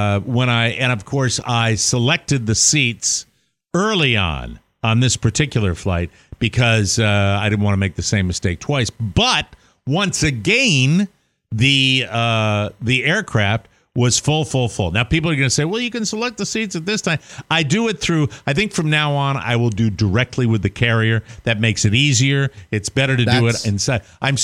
of course I selected the seats early on this particular flight because I didn't want to make the same mistake twice. But once again, the aircraft was full. Now, people are going to say, well, you can select the seats at this time. I do it through, I think from now on, I will do directly with the carrier. That makes it easier. It's better to do it inside. I'm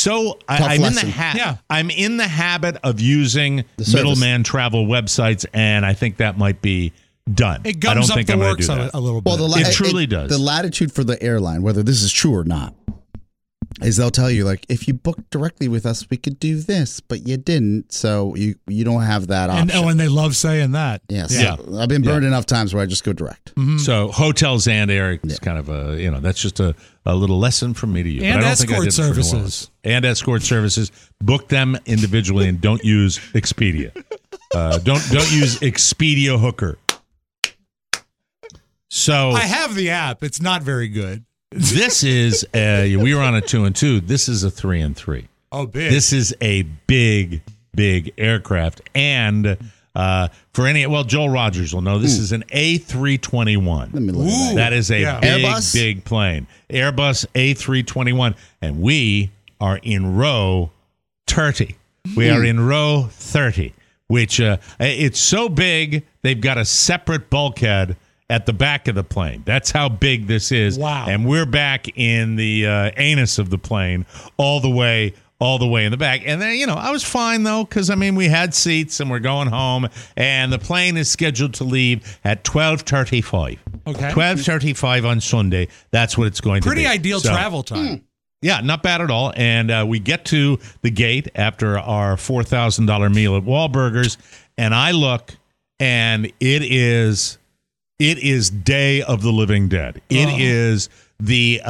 in the habit of using middleman travel websites, and I think that might be done. It gums up the works a little bit. Well, it truly does. The latitude for the airline, whether this is true or not, is they'll tell you, like, if you booked directly with us, we could do this, but you didn't, so you don't have that option. And they love saying that. Yes. Yeah. I've been burned enough times where I just go direct. Mm-hmm. So hotels and air is kind of that's just a little lesson from me to you. And but I don't escort think I did services. And escort services. Book them individually and don't use Expedia. Don't use Expedia Hooker. So I have the app. It's not very good. This is we were on a 2 and 2. This is a 3 and 3. Oh, big! This is a big aircraft, and Joel Rogers will know this is an A321. Let me look at that is a Airbus? big plane, Airbus A321, and we are in row 30. We are in row 30, which it's so big they've got a separate bulkhead at the back of the plane. That's how big this is. Wow. And we're back in the anus of the plane all the way in the back. And then, I was fine, though, because, we had seats and we're going home. And the plane is scheduled to leave at 12:35. Okay. 12:35 on Sunday. That's what it's going to be. Pretty ideal travel time. Yeah, not bad at all. And we get to the gate after our $4,000 meal at Wahlburgers. And I look, and it is Day of the Living Dead. It is the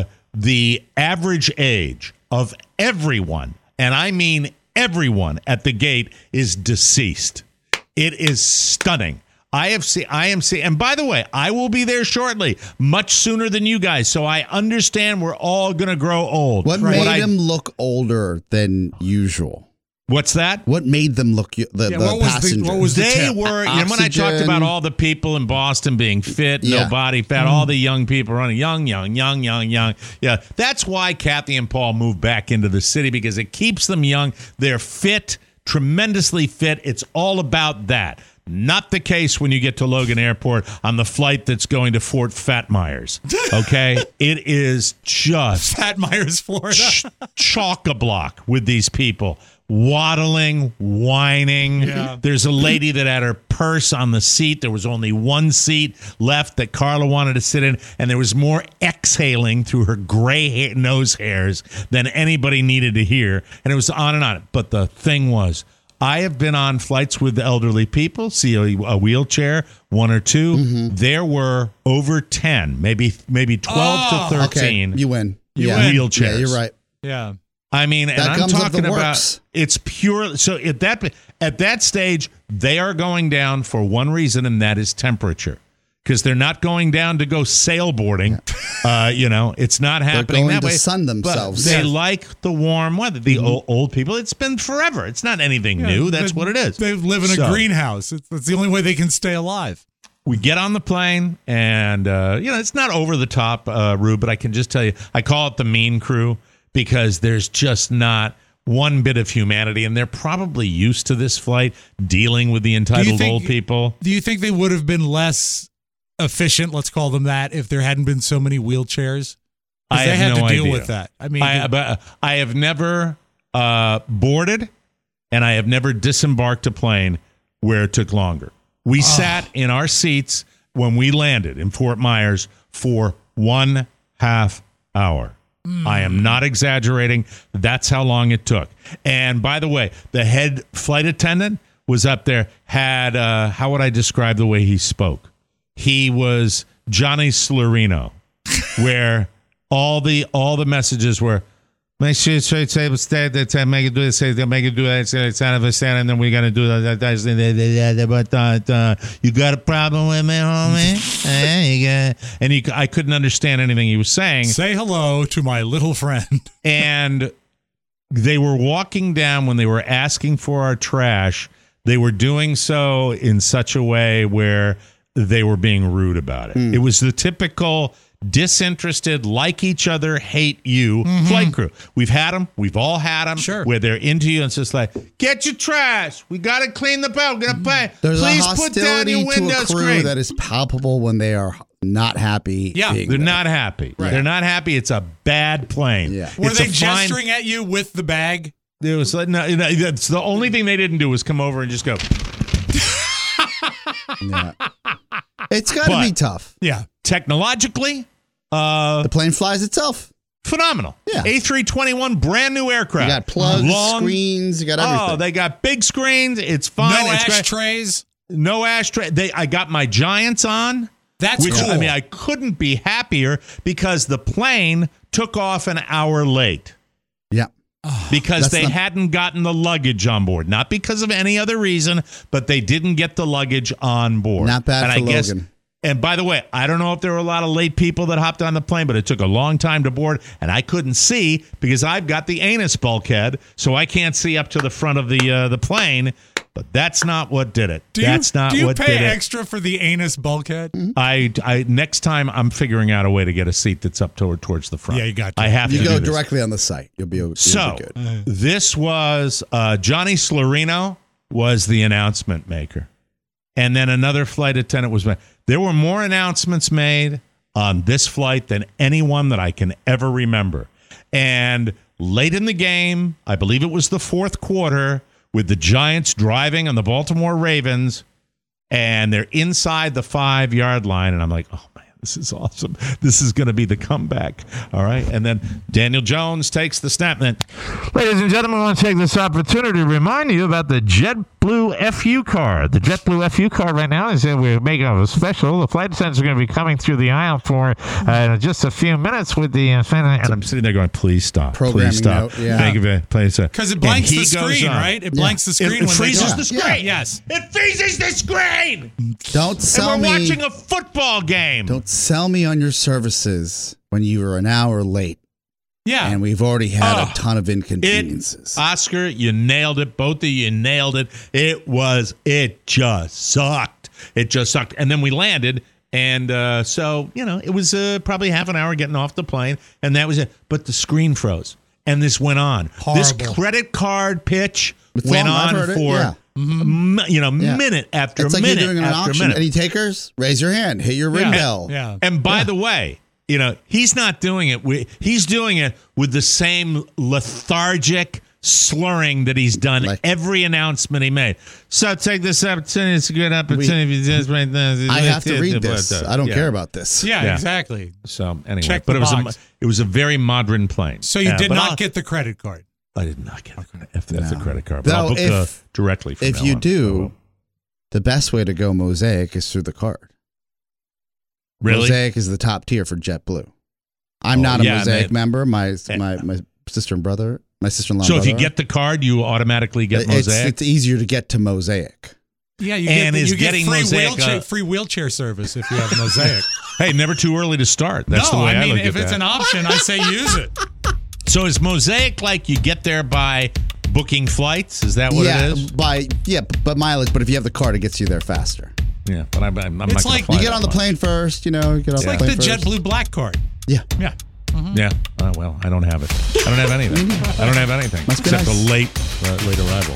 average age of everyone, and I mean everyone at the gate, is deceased. It is stunning. I am seeing, and by the way, I will be there shortly, much sooner than you guys. So I understand we're all going to grow old. What made them look older than usual? What's that? What made them look the passengers? What was the they tip? were, when I talked about all the people in Boston being fit, no body fat, all the young people running, young. Yeah, that's why Kathy and Paul moved back into the city, because it keeps them young. They're fit, tremendously fit. It's all about that. Not the case when you get to Logan Airport on the flight that's going to Fort Fat Myers. Okay? It is just Fat Myers, Florida. Chock-a-block with these people. Waddling, whining. Yeah. There's a lady that had her purse on the seat. There was only one seat left that Carla wanted to sit in, and there was more exhaling through her gray nose hairs than anybody needed to hear. And it was on and on. But the thing was, I have been on flights with elderly people, see a wheelchair, one or two. Mm-hmm. There were over 10, maybe 12 to 13. Okay. You win. Wheelchairs. Yeah, you're right. Yeah. And I'm talking about it's pure. So at that stage, they are going down for one reason, and that is temperature. Because they're not going down to go sailboarding. It's not happening that way. They're going to sun themselves. But they like the warm weather. The old people, it's been forever. It's not anything new. That's what it is. They live in a greenhouse. It's the only way they can stay alive. We get on the plane, and, it's not over the top, Rube, but I can just tell you, I call it the mean crew, because there's just not one bit of humanity, and they're probably used to this flight, dealing with the entitled old people. Do you think they would have been less efficient, let's call them that, if there hadn't been so many wheelchairs? I have no idea. Deal with that. I have never boarded, and I have never disembarked a plane where it took longer. We sat in our seats when we landed in Fort Myers for 1.5 hours. I am not exaggerating. That's how long it took. And by the way, the head flight attendant was up there, had, how would I describe the way he spoke? He was Johnny Slurino, where all the messages were, make sure you say that make it do this, make it do that, it's out of a stand, and then we're gonna do that. But you got a problem with me, homie? I couldn't understand anything he was saying. Say hello to my little friend. And they were walking down when they were asking for our trash. They were doing so in such a way where they were being rude about it. It was the typical disinterested, like each other, hate you flight crew. We've had them. We've all had them. Sure. Where they're into you and it's just like, get your trash. We got to clean the boat. We're going to pay. There's Please a put down hostility your to a window crew screen. that is palpable when they are not happy. Yeah. being They're there. not happy. Right. They're not happy. It's a bad plane. Yeah. Were It's they a fine- gesturing at you with the bag? It was like, no, that's the only thing they didn't do was come over and just go. Yeah. It's got to But- be tough. Yeah. Technologically, The plane flies itself. phenomenal. Yeah. A321, brand new aircraft. You got plugs, Long- screens, you got everything. Oh, they got big screens. It's fine. No it's great. ashtrays. No ashtray. I got my Giants on. That's Which, cool. I mean, I couldn't be happier because the plane took off an hour late yeah. because That's they not- hadn't gotten the luggage on board. Not because of any other reason, but they didn't get the luggage on board. Not bad and for I guess, Logan. And by the way, I don't know if there were a lot of late people that hopped on the plane, but it took a long time to board, and I couldn't see because I've got the anus bulkhead, so I can't see up to the front of the plane. But that's not what did it. That's not do you what pay did it. extra for the anus bulkhead? I next time I'm figuring out a way to get a seat that's up towards the front. Yeah, you got to. I have You to go do this. directly on the site. You'll be good. This was Johnny Slorino was the announcement maker, and then another flight attendant was made. There were more announcements made on this flight than anyone that I can ever remember. And late in the game, I believe it was the fourth quarter, with the Giants driving on the Baltimore Ravens, and they're inside the 5-yard line, and I'm like, oh man, this is awesome. This is going to be the comeback. All right. And then Daniel Jones takes the snap. And then, ladies and gentlemen, I want to take this opportunity to remind you about the JetBlue FU card. The JetBlue FU card right now is we're making a special. The flight attendants are going to be coming through the aisle for just a few minutes with the and I'm sitting there going, please stop. Programming Please stop. note, yeah. Thank you. Please. Because it blanks And the he goes screen, on. right? It blanks the screen. It when they freezes go. the screen. Yeah. Yes. It freezes the screen. Don't sell And we're me. watching a football game. Don't sell me on your services when you were an hour late, Yeah. and we've already had a ton of inconveniences. Oscar, you nailed it. Both of you nailed it. It just sucked. It just sucked. And then we landed. And so, it was probably half an hour getting off the plane. And that was it. But the screen froze. And this went on. This Horrible. credit card pitch It's went long, I've on heard it, for, yeah. minute Yeah. after It's like minute you're doing an after auction. minute. Any takers? Raise your hand. Hit your ring bell. Yeah. And by the way, he's not doing it. He's doing it with the same lethargic slurring that he's done every announcement he made. So take this opportunity. It's a good opportunity. I have to read this. I don't care about this. Yeah, exactly. So anyway, Check but the box. it was a very modern plane. So you did but not get the credit card. I did not get the credit card. But I'll Though book directly from If now you on. do, the best way to go Mosaic is through the card. Really? Mosaic is the top tier for JetBlue. I'm not a yeah, Mosaic man. member. My sister and brother, my sister-in-law. So and if you brother. get the card, you automatically get Mosaic. It's easier to get to Mosaic. Yeah, you And get, is you get getting free Mosaic, free wheelchair service if you have Mosaic. Hey, never too early to start. That's the No, way I mean, look if at it's that. an option, I say use it. So is Mosaic like you get there by booking flights? Is that what it is? But mileage. But if you have the card, it gets you there faster. Yeah, but I'm not It's gonna like- fly You get that on the much. plane first. You get It's off like the the plane first. JetBlue Black Card. Yeah. Yeah. Yeah. Well, I don't have it. I don't have anything. I don't have anything Must be except nice. a late arrival.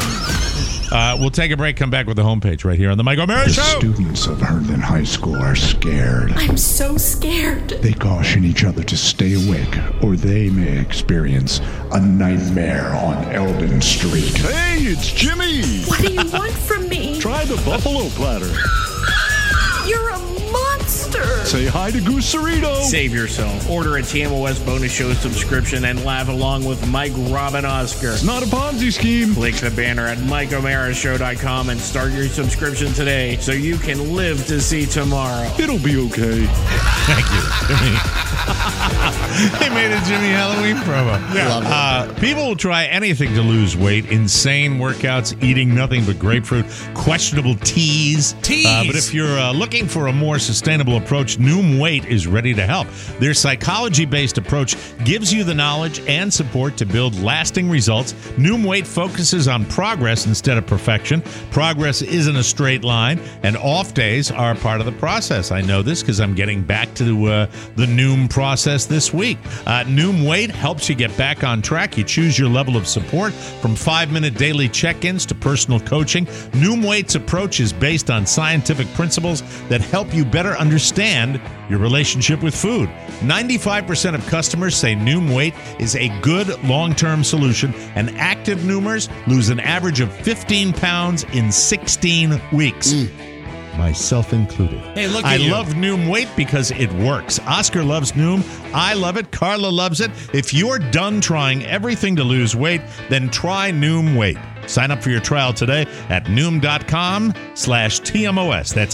So, we'll take a break. Come back with the homepage right here on the Mike O'Mara The Show. students of Herndon High School are scared. I'm so scared. They caution each other to stay awake, or they may experience a nightmare on Eldon Street. Hey, it's Jimmy! What do you want from me? Try the buffalo platter. You're a monster. Say hi to Goose Cerrito. Save yourself. Order a TMOS bonus show subscription and laugh along with Mike, Rob, and Oscar. It's not a Ponzi scheme. Click the banner at MikeO'MaraShow.com and start your subscription today so you can live to see tomorrow. It'll be okay. Thank you. They made a Jimmy Halloween promo. Love it. People will try anything to lose weight. Insane workouts, eating nothing but grapefruit, questionable teas. But if you're looking for a more sustainable approach, Noom Weight is ready to help. Their psychology-based approach gives you the knowledge and support to build lasting results. Noom Weight focuses on progress instead of perfection. Progress isn't a straight line, and off days are part of the process. I know this because I'm getting back to the Noom process this week. Noom Weight helps you get back on track. You choose your level of support, from 5-minute daily check-ins to personal coaching. Noom Weight's approach is based on scientific principles that help you better understand your relationship with food. 95% of customers say Noom Weight is a good long-term solution, and active Noomers lose an average of 15 pounds in 16 weeks. Myself included. Hey, look at I you. love Noom Weight because it works. Oscar loves Noom. I love it. Carla loves it. If you're done trying everything to lose weight, then try Noom Weight. Sign up for your trial today at Noom.com/TMOS. That's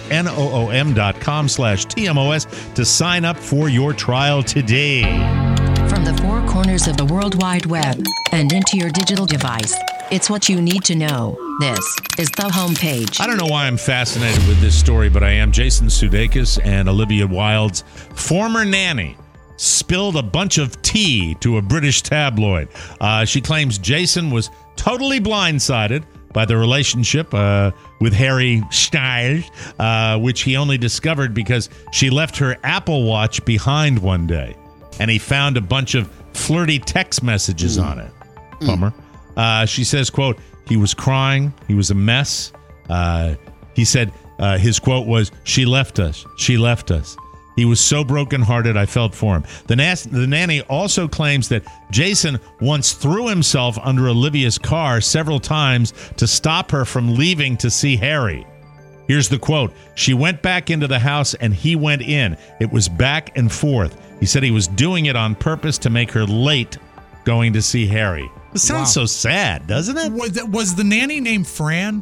NOOM.com/TMOS to sign up for your trial today. From the four corners of the World Wide Web and into your digital device, it's what you need to know. This is the homepage. I don't know why I'm fascinated with this story, but I am. Jason Sudeikis and Olivia Wilde's former nanny spilled a bunch of tea to a British tabloid. She claims Jason was totally blindsided by the relationship with Harry Styles, which he only discovered because she left her Apple Watch behind one day, and he found a bunch of flirty text messages on it. Bummer. She says, quote, he was crying. He was a mess. He said his quote was, she left us. She left us. He was so brokenhearted, I felt for him. The nanny also claims that Jason once threw himself under Olivia's car several times to stop her from leaving to see Harry. Here's the quote. She went back into the house and he went in. It was back and forth. He said he was doing it on purpose to make her late going to see Harry. It sounds so sad, doesn't it? Was the nanny named Fran?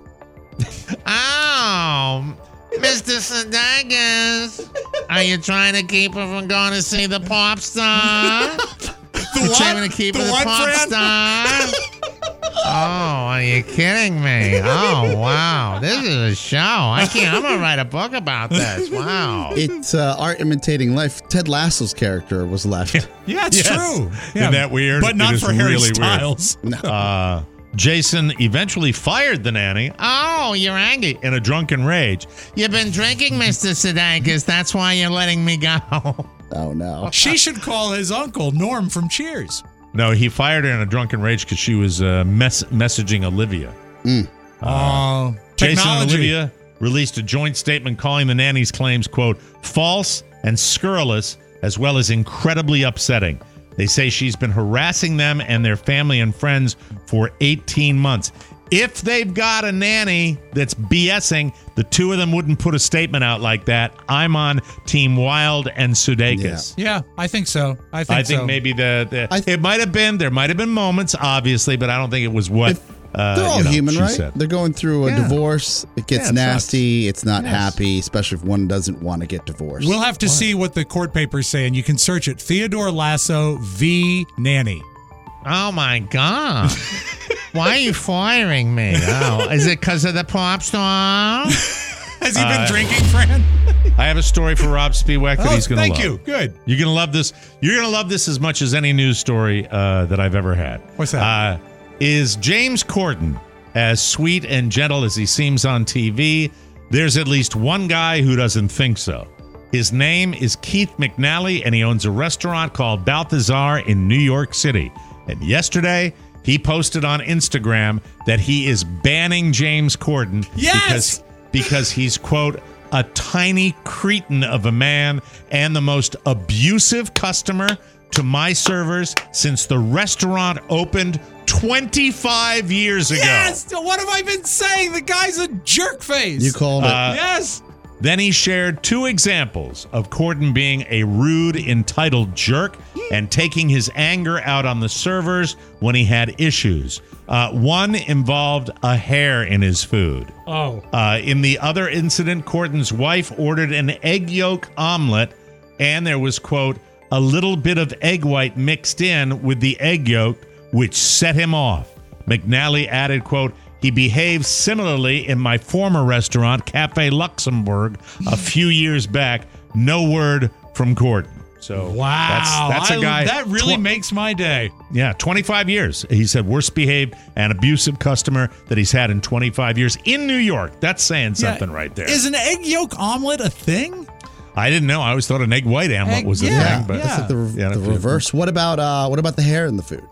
Oh, Mr. Sudeikis, are you trying to keep her from going to see the pop star? The trying to keep her the pop Fran? star? Oh, are you kidding me? Oh, wow. This is a show. I'm going to write a book about this. Wow. It's art imitating life. Ted Lasso's character was left. Yeah, it's true. Yeah, Isn't that weird? But not It is for Harry really Styles. weird. Jason eventually fired the nanny. Oh, you're angry. In a drunken rage. You've been drinking, Mr. Sudeikis. That's why you're letting me go. Oh, no. She should call his uncle, Norm from Cheers. No, he fired her in a drunken rage because she was messaging Olivia. Oh, Jason technology. and Olivia released a joint statement calling the nanny's claims, quote, false and scurrilous, as well as incredibly upsetting. They say she's been harassing them and their family and friends for 18 months. If they've got a nanny that's BSing, the two of them wouldn't put a statement out like that. I'm on Team Wilde and Sudeikis. Yeah, I think so. I I think so. maybe it might have been, there might have been moments, obviously, but I don't think it was what They're all human, she right? said. They're going through a Yeah. divorce. It gets Yeah, it nasty. It's not Yes. happy, especially if one doesn't want to get divorced. We'll have to see what the court papers say, and you can search it. Theodore Lasso v. Nanny. Oh, my God. Why are you firing me? Oh, is it because of the pop star? Has he been drinking, Fran? I have a story for Rob Spiewak that he's going to love. Thank you. Good. You're going to love this. You're going to love this as much as any news story that I've ever had. What's that? Is James Corden as sweet and gentle as he seems on TV? There's at least one guy who doesn't think so. His name is Keith McNally, and he owns a restaurant called Balthazar in New York City. And yesterday, he posted on Instagram that he is banning James Corden because he's, quote, a tiny cretin of a man and the most abusive customer to my servers since the restaurant opened 25 years ago. Yes! What have I been saying? The guy's a jerk face. You called it. Yes! Then he shared two examples of Corden being a rude, entitled jerk and taking his anger out on the servers when he had issues. One involved a hair in his food. Oh. In the other incident, Corden's wife ordered an egg yolk omelet, and there was, quote, a little bit of egg white mixed in with the egg yolk, which set him off. McNally added, quote, he behaved similarly in my former restaurant, Cafe Luxembourg, a few years back. No word from Gordon. So wow, that's a guy that really makes my day. Yeah, 25 years. He said worst behaved and abusive customer that he's had in 25 years in New York. That's saying something right there. Is an egg yolk omelet a thing? I didn't know. I always thought an egg white omelet was a thing, but that's like the reverse. What about the hair in the food?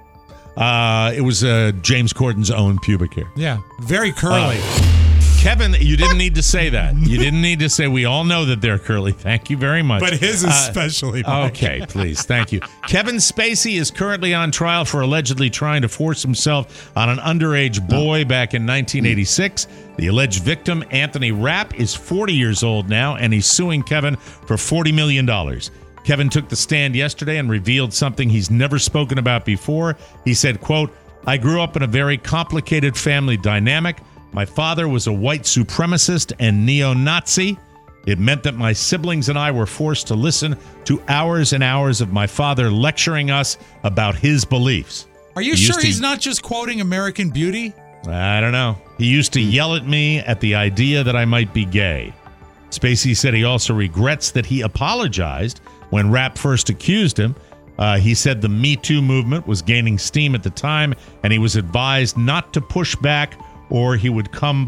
It was James Corden's own pubic hair. Yeah, very curly. Kevin, you didn't need to say that. You didn't need to say. We all know that they're curly. Thank you very much. But his especially. Mike. Okay, please. Thank you. Kevin Spacey is currently on trial for allegedly trying to force himself on an underage boy back in 1986. The alleged victim, Anthony Rapp, is 40 years old now, and he's suing Kevin for $40 million. Kevin took the stand yesterday and revealed something he's never spoken about before. He said, quote, I grew up in a very complicated family dynamic. My father was a white supremacist and neo-Nazi. It meant that my siblings and I were forced to listen to hours and hours of my father lecturing us about his beliefs. Are you sure he's not just quoting American Beauty? I don't know. He used to yell at me at the idea that I might be gay. Spacey said he also regrets that he apologized when Rapp first accused him. He said the Me Too movement was gaining steam at the time, and he was advised not to push back or he would come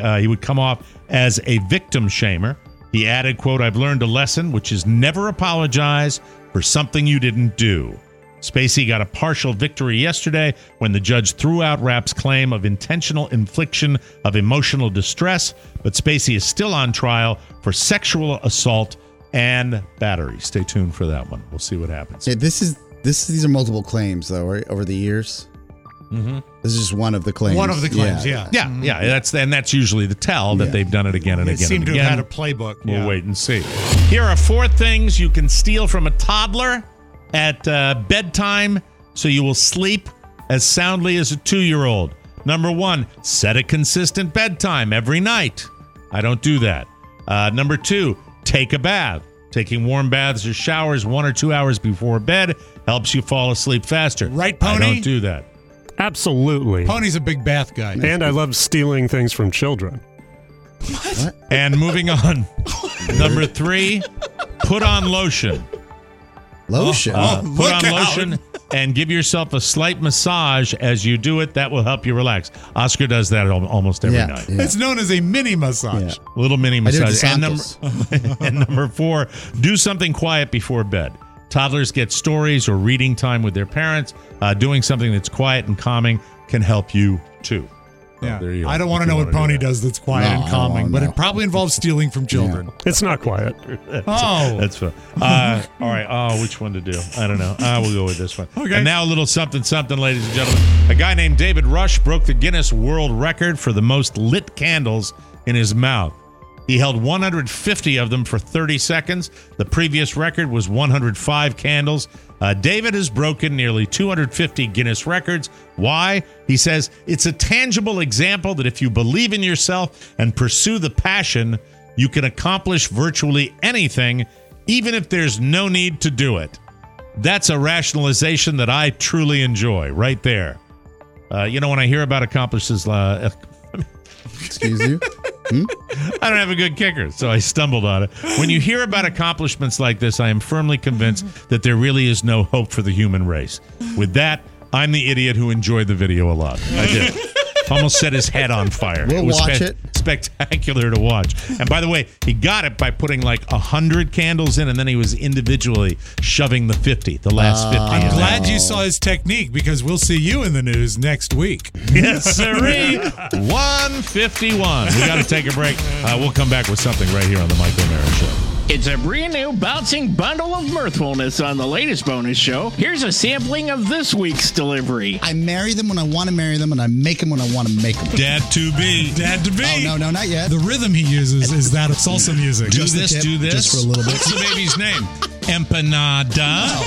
off as a victim shamer. He added, quote, I've learned a lesson, which is never apologize for something you didn't do. Spacey got a partial victory yesterday when the judge threw out Rapp's claim of intentional infliction of emotional distress, but Spacey is still on trial for sexual assault and battery. Stay tuned for that one. We'll see what happens. Yeah, these are multiple claims, though, right, over the years? Mm-hmm. This is just one of the claims. One of the claims, yeah. That's usually the tell that they've done it again and again. They seem and to again. have had a playbook. We'll wait and see. Here are 4 things you can steal from a toddler at bedtime so you will sleep as soundly as a 2-year-old. Number 1, set a consistent bedtime every night. I don't do that. Number 2, take a bath. Taking warm baths or showers 1 or 2 hours before bed helps you fall asleep faster. Right, Pony? I don't do that. Absolutely. Pony's a big bath guy. And I love stealing things from children. What? And moving on. Number 3, put on lotion. Lotion? Put on lotion and give yourself a slight massage as you do it. That will help you relax. Oscar does that almost every night. Yeah. It's known as a mini massage. Yeah. Little mini massage. And number 4, do something quiet before bed. Toddlers get stories or reading time with their parents. Doing something that's quiet and calming can help you too. Yeah. There you go. I don't want to know what Pony does that's quiet and calming, but know. it probably involves stealing from children. Yeah. It's not quiet. That's fun. All right. Oh, which one to do? I don't know. We'll go with this one. Okay. And now a little something, ladies and gentlemen. A guy named David Rush broke the Guinness World Record for the most lit candles in his mouth. He held 150 of them for 30 seconds. The previous record was 105 candles. David has broken nearly 250 Guinness records. Why? He says, it's a tangible example that if you believe in yourself and pursue the passion, you can accomplish virtually anything, even if there's no need to do it. That's a rationalization that I truly enjoy right there. When I hear about accomplishments... Excuse you? I don't have a good kicker, so I stumbled on it. When you hear about accomplishments like this, I am firmly convinced that there really is no hope for the human race. With that, I'm the idiot who enjoyed the video a lot. I did. Almost set his head on fire. We'll watch it. Spectacular to watch. And by the way, he got it by putting like 100 candles in, and then he was individually shoving the last 50. I'm glad you saw his technique, because we'll see you in the news next week. Yes, sirree. 151. We got to take a break. We'll come back with something right here on the Mike O'Mara Show. It's a brand new bouncing bundle of mirthfulness on the latest bonus show. Here's a sampling of this week's delivery. I marry them when I want to marry them, and I make them when I want to make them. Dad to be. Oh, no, not yet. The rhythm he uses is that of salsa music. Do this. Just for a little bit. What's the baby's name? Empanada.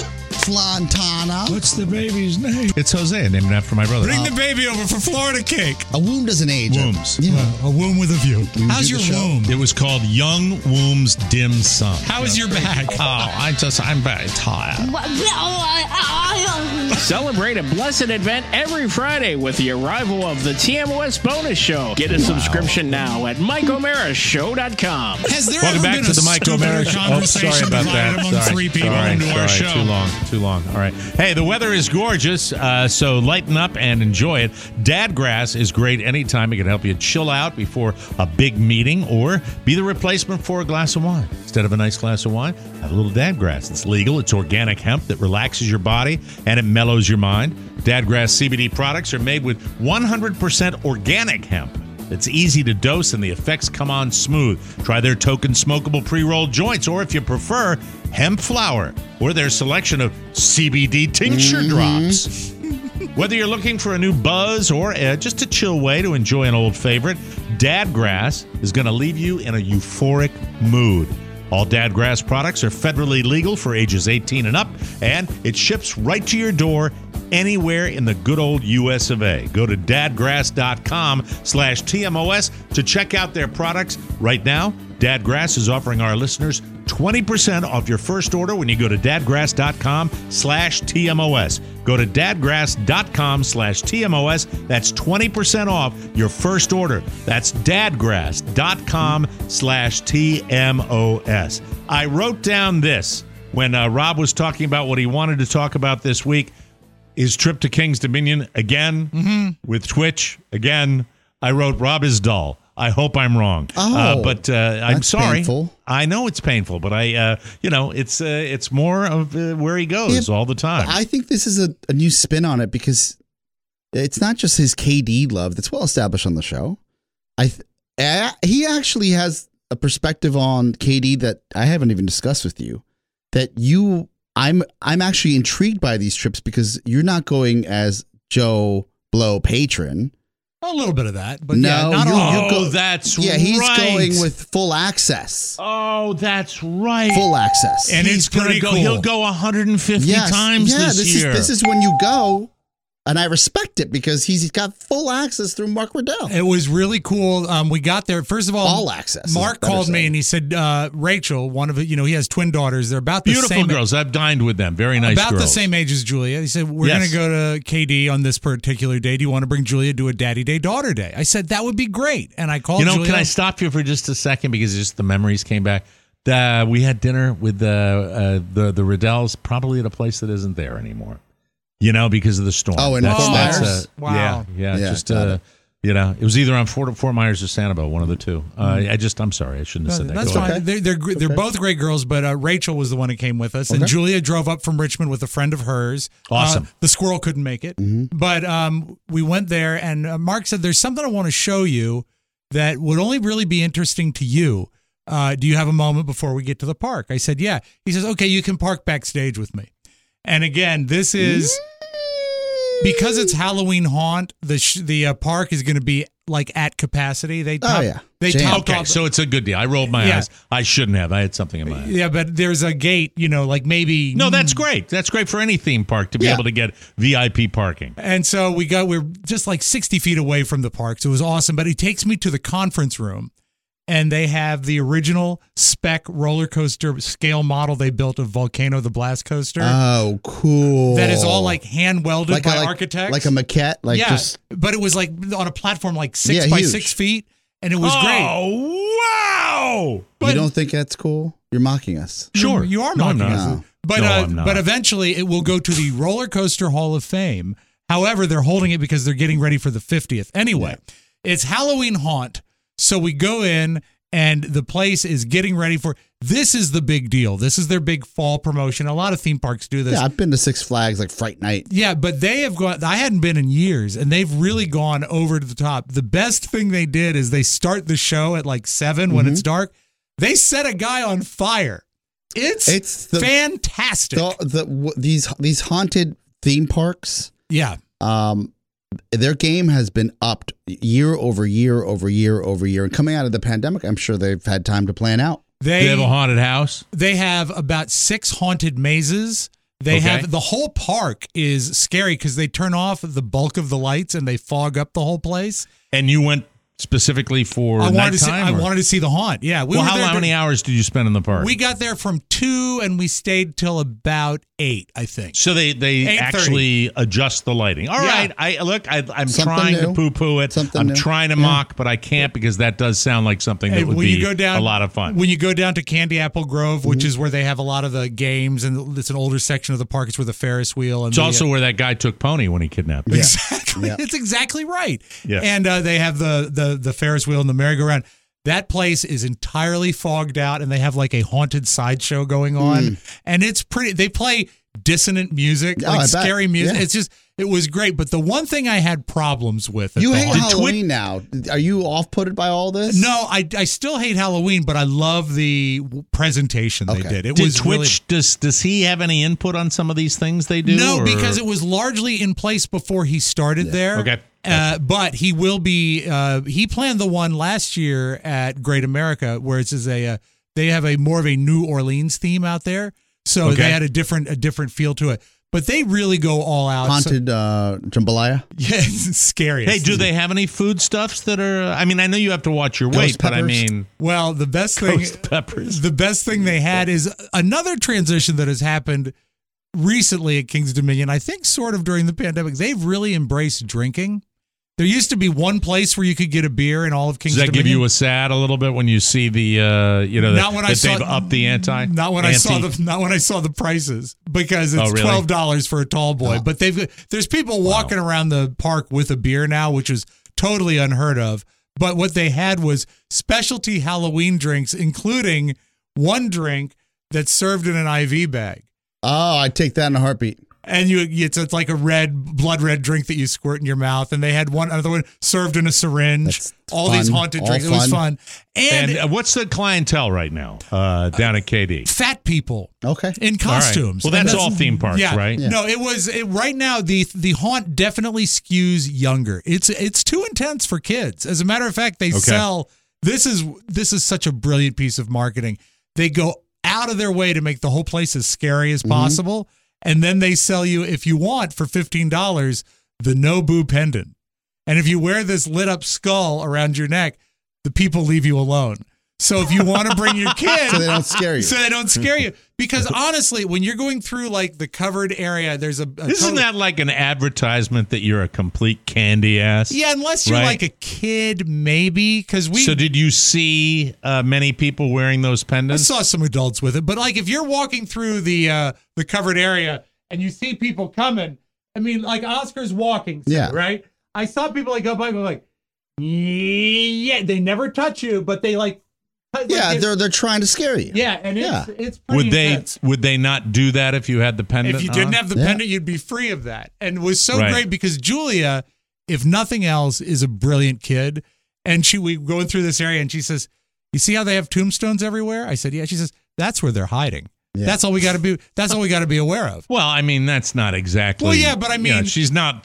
Flantana. What's the baby's name? It's Jose, named after my brother. Bring the baby over for Florida cake. A womb doesn't age. Wombs. Yeah. A womb with a view. How's your womb? It was called Young Womb's Dim Sum. How is your back? I'm very tired. Celebrate a blessed event every Friday with the arrival of the TMOS bonus show. Get a subscription now at MikeO'MaraShow.com. Has there Welcome ever back been to a the Mike O'Mara stupider Show. Oh, conversation sorry about divided that. among three people into our show? Too long. All right. Hey, the weather is gorgeous, so lighten up and enjoy it. Dadgrass is great anytime. It can help you chill out before a big meeting or be the replacement for a glass of wine. Instead of a nice glass of wine, have a little Dadgrass. It's legal. It's organic hemp that relaxes your body and it mellows your mind. Dadgrass CBD products are made with 100% organic hemp. It's easy to dose and the effects come on smooth. Try their token smokable pre-rolled joints, or if you prefer, hemp flower, or their selection of CBD tincture drops. Whether you're looking for a new buzz or just a chill way to enjoy an old favorite, Dadgrass is going to leave you in a euphoric mood. All Dadgrass products are federally legal for ages 18 and up, and it ships right to your door anywhere in the good old US of A. Go to dadgrass.com/TMOS to check out their products. Right now, Dadgrass is offering our listeners 20% off your first order when you go to dadgrass.com/TMOS. Go to dadgrass.com/TMOS. That's 20% off your first order. That's dadgrass.com/TMOS. I wrote down this when Rob was talking about what he wanted to talk about this week. His trip to King's Dominion again with Twitch again. I wrote, Rob is dull. I hope I'm wrong. But I'm sorry. Painful. I know it's painful, but it's more of where he goes all the time. I think this is a new spin on it because it's not just his KD love that's well established on the show. He actually has a perspective on KD that I haven't even discussed with you. I'm actually intrigued by these trips because you're not going as Joe Blow patron. A little bit of that, but no, yeah, not all. That's yeah, right. he's going with full access. Oh, that's right. Full access. And He's it's pretty gonna cool. He'll go 150 times this year. This is when you go. And I respect it because he's got full access through Mark Riddell. It was really cool. We got there. First of all, access. Mark called me and he said, Rachel, one of it, he has twin daughters. They're about the beautiful same girls. I've dined with them. Very nice about girls. the same age as Julia. He said, we're going to go to KD on this particular day. Do you want to bring Julia to a Daddy Day, Daughter Day? I said, that would be great. And I called Julia. Can I stop you for just a second because just the memories came back? We had dinner with the Riddells, probably at a place that isn't there anymore. Because of the storm. Oh, in Fort Myers? Wow. Yeah. Just it was either on Fort Myers or Sanibel, one of the two. I'm sorry, I shouldn't have said that. That's fine. They're both great girls, but Rachel was the one who came with us, and Julia drove up from Richmond with a friend of hers. Awesome. The squirrel couldn't make it, but we went there, and Mark said, "There's something I want to show you that would only really be interesting to you. Do you have a moment before we get to the park?" I said, "Yeah." He says, "Okay, you can park backstage with me." And again, this is because it's Halloween Haunt. The park is going to be like at capacity. They topped off. So it's a good deal. I rolled my eyes. I shouldn't have. I had something in my eye. Yeah, but there's a gate. Like maybe. No, that's great. That's great for any theme park to be able to get VIP parking. And so we're just like 60 feet away from the park, so it was awesome. But he takes me to the conference room. And they have the original spec roller coaster scale model they built of Volcano the Blast Coaster. Oh, cool. That is all like hand welded by architects. Like a maquette? But it was like on a platform like 6 by 6 feet. And it was great. Oh, wow. You don't think that's cool? You're mocking us. Sure. You are mocking us. No. But eventually it will go to the Roller Coaster Hall of Fame. However, they're holding it because they're getting ready for the 50th. Anyway, it's Halloween Haunt. So we go in and the place is getting ready for, this is the big deal. This is their big fall promotion. A lot of theme parks do this. Yeah, I've been to Six Flags like Fright Night. Yeah, but they have gone, I hadn't been in years, and they've really gone over to the top. The best thing they did is they start the show at like 7 when it's dark. They set a guy on fire. It's fantastic. These haunted theme parks. Yeah. Their game has been upped year over year over year over year. And coming out of the pandemic, I'm sure they've had time to plan out. They have a haunted house. They have about 6 haunted mazes. They Okay. have the whole park is scary because they turn off the bulk of the lights and they fog up the whole place. And you went specifically for I nighttime? wanted to see the haunt. Yeah. Well, how many hours did you spend in the park? We got there from 2 and we stayed till about 8, I think. So they 8:30. actually adjust the lighting. All right. I'm Something trying to new. poo-poo it. Something I'm new. trying to mock, but I can't because that does sound like something that would be a lot of fun. When you go down to Candy Apple Grove, which is where they have a lot of the games, and it's an older section of the park. It's where the Ferris wheel and It's also where that guy took Pony when he kidnapped him. exactly. Yeah. It's exactly right. Yeah. And they have the Ferris wheel and the merry-go-round. That place is entirely fogged out, and they have like a haunted sideshow going on, and it's pretty. They play dissonant music, I bet. scary music. Yeah. It was great. But the one thing I had problems with, You at the hate haunt- Halloween now. Are you off-putted by all this? No, I still hate Halloween, but I love the presentation they Okay. did. It Did was Twitch, really, does he have any input on some of these things they do? no, or- because it was largely in place before he started there. Okay. But he will be. He planned the one last year at Great America, where it's they have a more of a New Orleans theme out there, so Okay. they had a different feel to it. But they really go all out. Haunted jambalaya? Yeah, it's scary. Hey, do they have any foodstuffs that are? I mean, I know you have to watch your weight, Ghost but I peppers? mean, Well, the best thing. ghost peppers. The best thing they had is another transition that has happened recently at Kings Dominion. I think sort of during the pandemic, they've really embraced drinking. There used to be one place where you could get a beer in all of Kings Does that Dominion. give you a sad a little bit when you see the Not when I that saw- they've upped the ante? Not when I saw the prices, because it's really? $12 for a tall boy. But there's people walking around the park with a beer now, which is totally unheard of. But what they had was specialty Halloween drinks, including one drink that's served in an IV bag. Oh, I'd take that in a heartbeat. And it's like a blood red drink that you squirt in your mouth. And they had another one served in a syringe. That's all fun. these haunted All drinks. It was fun. And what's the clientele right now down at KD? Fat people. Okay. In costumes. Well, that's And all theme parks, right? No, it was right now. The haunt definitely skews younger. It's too intense for kids. As a matter of fact, they sell. This is such a brilliant piece of marketing. They go out of their way to make the whole place as scary as possible, and then they sell you, if you want, for $15, the Nobu pendant. And if you wear this lit up skull around your neck, the people leave you alone. So if you want to bring your kid, So they don't scare you. Because honestly, when you're going through like the covered area, there's Isn't that like an advertisement that you're a complete candy ass? Yeah, unless you're right? like a kid, maybe. Because So did you see many people wearing those I pendants? saw some adults with it, but like if you're walking through the covered area and you see people coming, I mean, like Oscar's walking, Yeah. right? I saw people like go by and go like, yeah, they never touch you, but they like, Yeah, they're trying to scare you. yeah, and Yeah. it's pretty intense. Would they not do that if you had the pendant? If you didn't on? have the pendant, you'd be free of that. And it was so Right. great because Julia, if nothing else, is a brilliant kid. And we going through this area and she says, "You see how they have tombstones everywhere?" I said, "Yeah." She says, "That's where they're hiding. Yeah. That's all we got to be. That's all we got to be aware of." Well, I mean, that's not exactly. Well, yeah, but I mean- she's not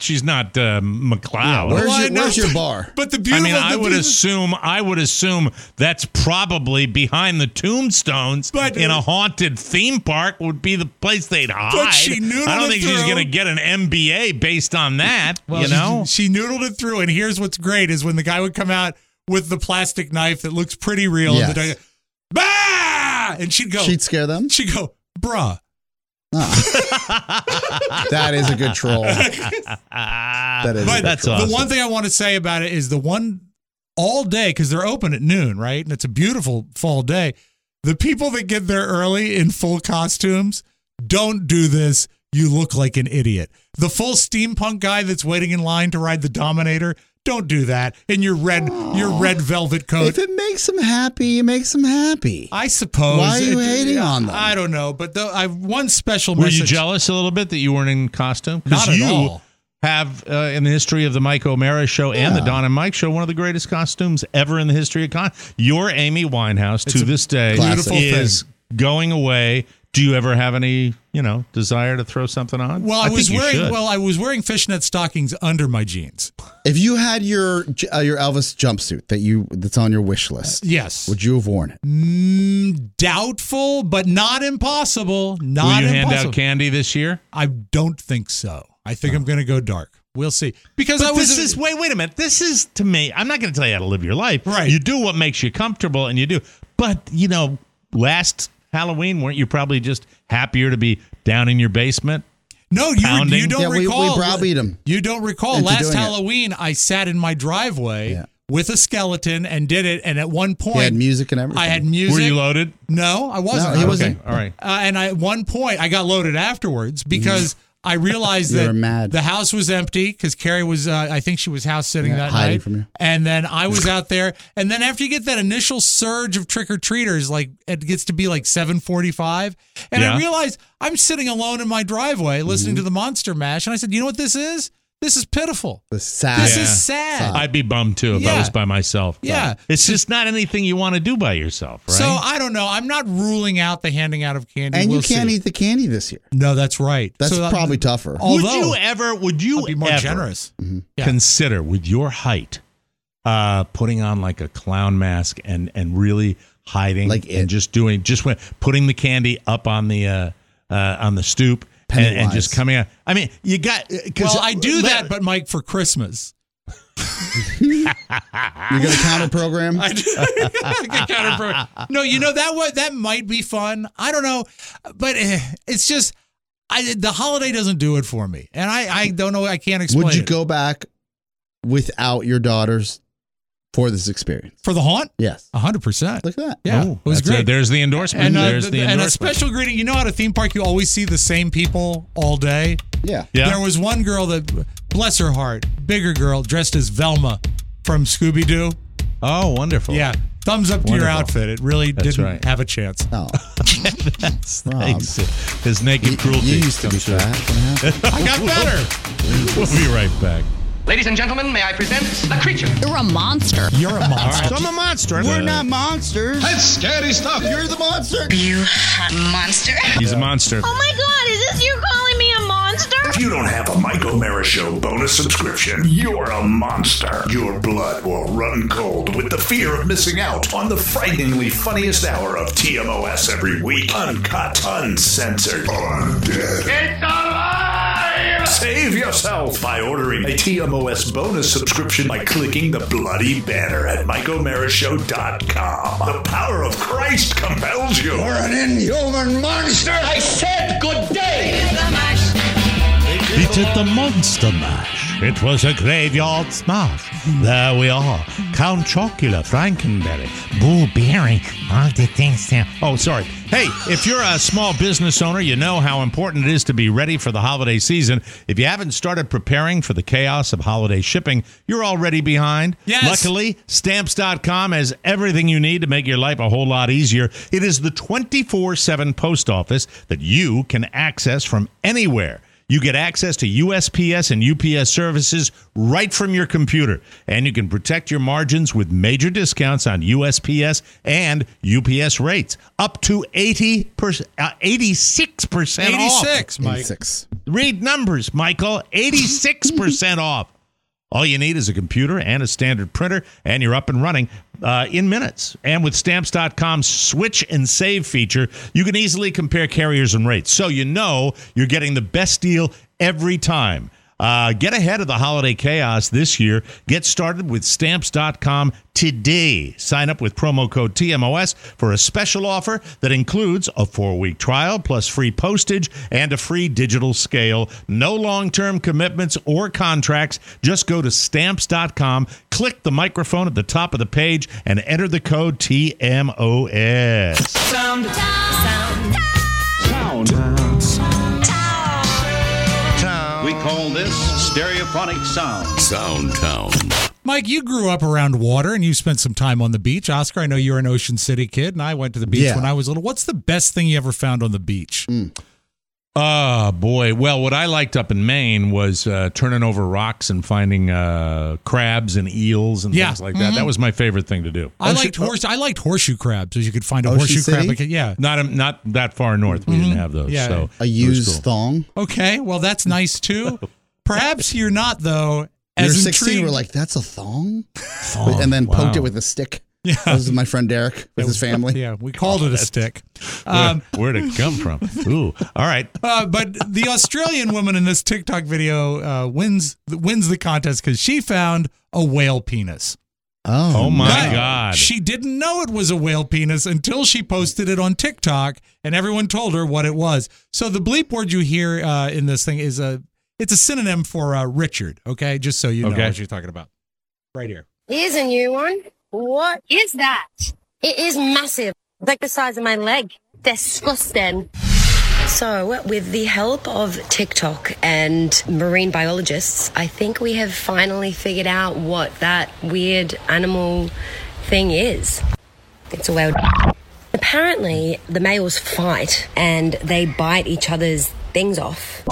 McLeod. Where's your bar? But the I beautiful. mean, I the would assume that's probably behind the tombstones. But- in a haunted theme park would be the place they'd hide. she noodled I don't it think she's through. going to get an MBA based on that. Well, you know, she noodled it through. And here's what's great is when the guy would come out with the plastic knife that looks pretty real. Yes. And the guy, bah! And she'd go. She'd scare them? She'd go, bruh. That is a good troll. That is. But That's awesome. the one thing I want to say about it is the one all day, because they're open at noon, right? And it's a beautiful fall day. The people that get there early in full costumes, don't do this. You look like an idiot. The full steampunk guy that's waiting in line to ride the Dominator, don't do that in your red velvet coat. If it makes them happy, it makes them happy. I suppose. Why are you hating on them? I don't know, but I've one special were message. you jealous a little bit that you weren't in costume? Not at you all. have in the history of the Mike O'Mara show and the Don and Mike show one of the greatest costumes ever in the history of Your Amy Winehouse to this day Beautiful is going away Do you ever have any, desire to throw something on? Well, I was wearing fishnet stockings under my jeans. If you had your Elvis jumpsuit that's on your wish list, yes, would you have worn it? Doubtful, but not impossible. Will you hand out candy this year? I don't think so. I think I'm going to go dark. We'll see. Because wait a minute. This is, to me, I'm not going to tell you how to live your life. Right. You do what makes you comfortable, and you do. But, last Halloween, weren't you probably just happier to be down in your basement? No, you don't recall. We browbeat him. You don't recall. Last Halloween, I sat in my driveway with a skeleton and did it. And at one point, you had music and everything. I had music. Were you loaded? No, I wasn't. No, he wasn't. Okay. All right. And at one point, I got loaded afterwards because I realized that the house was empty because Carrie was, I think she was house sitting that hiding night. From you. And then I was out there. And then after you get that initial surge of trick-or-treaters, like it gets to be like 7:45. And I realized I'm sitting alone in my driveway listening to the Monster Mash. And I said, you know what this is? This is pitiful. This is sad. I'd be bummed too if I was by myself. Yeah. It's just not anything you want to do by yourself, right? So I don't know. I'm not ruling out the handing out of candy. And you can't eat the candy this year. No, that's right. That's probably tougher. Would you be more generous? Consider with your height, putting on like a clown mask and really hiding and putting the candy up on the stoop. And just coming out. I mean, you got. Well, I do that, but Mike, for Christmas. You got a counter program? I do. A counter program. No, that might be fun. I don't know, but it's just the holiday doesn't do it for me, and I don't know. I can't explain. Would you go back without your daughters for this experience? For the haunt? Yes. 100%. Look at that. Yeah. It was great. There's the endorsement. And a special greeting. You know, at a theme park, you always see the same people all day? Yeah. There was one girl that, bless her heart, bigger girl, dressed as Velma from Scooby-Doo. Oh, wonderful. Yeah. Thumbs up to your outfit. It really didn't have a chance. Oh. That's nice. His naked cruelty. You used to be fat. I got better. We'll be right back. Ladies and gentlemen, may I present the creature? You're a monster. You're a monster. So I'm a monster. We're not monsters. That's scary stuff. You're the monster. You monster. He's a monster. Oh my God, is this you calling me a monster? If you don't have a Mike O'Mara Show bonus subscription, you're a monster. Your blood will run cold with the fear of missing out on the frighteningly funniest hour of TMOS every week. Uncut, uncensored, undead. It's alive! Save yourself by ordering a TMOS bonus subscription by clicking the bloody banner at MikeO'MaraShow.com. The power of Christ compels you. You're an inhuman monster. I said good day! He did the Monster Mash. It was a graveyard smash. There we are. Count Chocula, Frankenberry, Boo Berry, all the things there. Oh, sorry. Hey, if you're a small business owner, you know how important it is to be ready for the holiday season. If you haven't started preparing for the chaos of holiday shipping, you're already behind. Yes. Luckily, Stamps.com has everything you need to make your life a whole lot easier. It is the 24/7 post office that you can access from anywhere. You get access to USPS and UPS services right from your computer. And you can protect your margins with major discounts on USPS and UPS rates. Up to 86% off. 86, Mike. 86. Read numbers, Michael. 86% off. All you need is a computer and a standard printer, and you're up and running in minutes. And with Stamps.com's Switch and Save feature, you can easily compare carriers and rates, so you know you're getting the best deal every time. Get ahead of the holiday chaos this year. Get started with Stamps.com today. Sign up with promo code TMOS for a special offer that includes a 4-week trial plus free postage and a free digital scale. No long-term commitments or contracts. Just go to Stamps.com, click the microphone at the top of the page, and enter the code TMOS. Sound. We call this stereophonic sound. Soundtown. Mike, you grew up around water and you spent some time on the beach. Oscar, I know you're an Ocean City kid, and I went to the beach when I was little. What's the best thing you ever found on the beach? Oh, boy. Well, what I liked up in Maine was turning over rocks and finding crabs and eels and things like that. That was my favorite thing to do. I liked horseshoe crabs, so you could find a horseshoe crab. Yeah. Not that far north. We didn't have those. Yeah. So A used thong. Okay, well, that's nice, too. Perhaps you're not, though, You're as 16, intrigued. we're like, that's a thong? And then poked it with a stick. Yeah. That was my friend Derek with his family. Yeah, we called it a stick. Where'd it come from? Ooh, all right. But the Australian woman in this TikTok video wins the contest because she found a whale penis. Oh my God. She didn't know it was a whale penis until she posted it on TikTok, and everyone told her what it was. So the bleep word you hear in this thing is it's a synonym for Richard, okay? Just so you know what you're talking about. Right here. Here's a new one. What is that? It is massive. It's like the size of my leg. Disgusting. So, with the help of TikTok and marine biologists, I think we have finally figured out what that weird animal thing is. It's a whale. Apparently, the males fight and they bite each other's things off.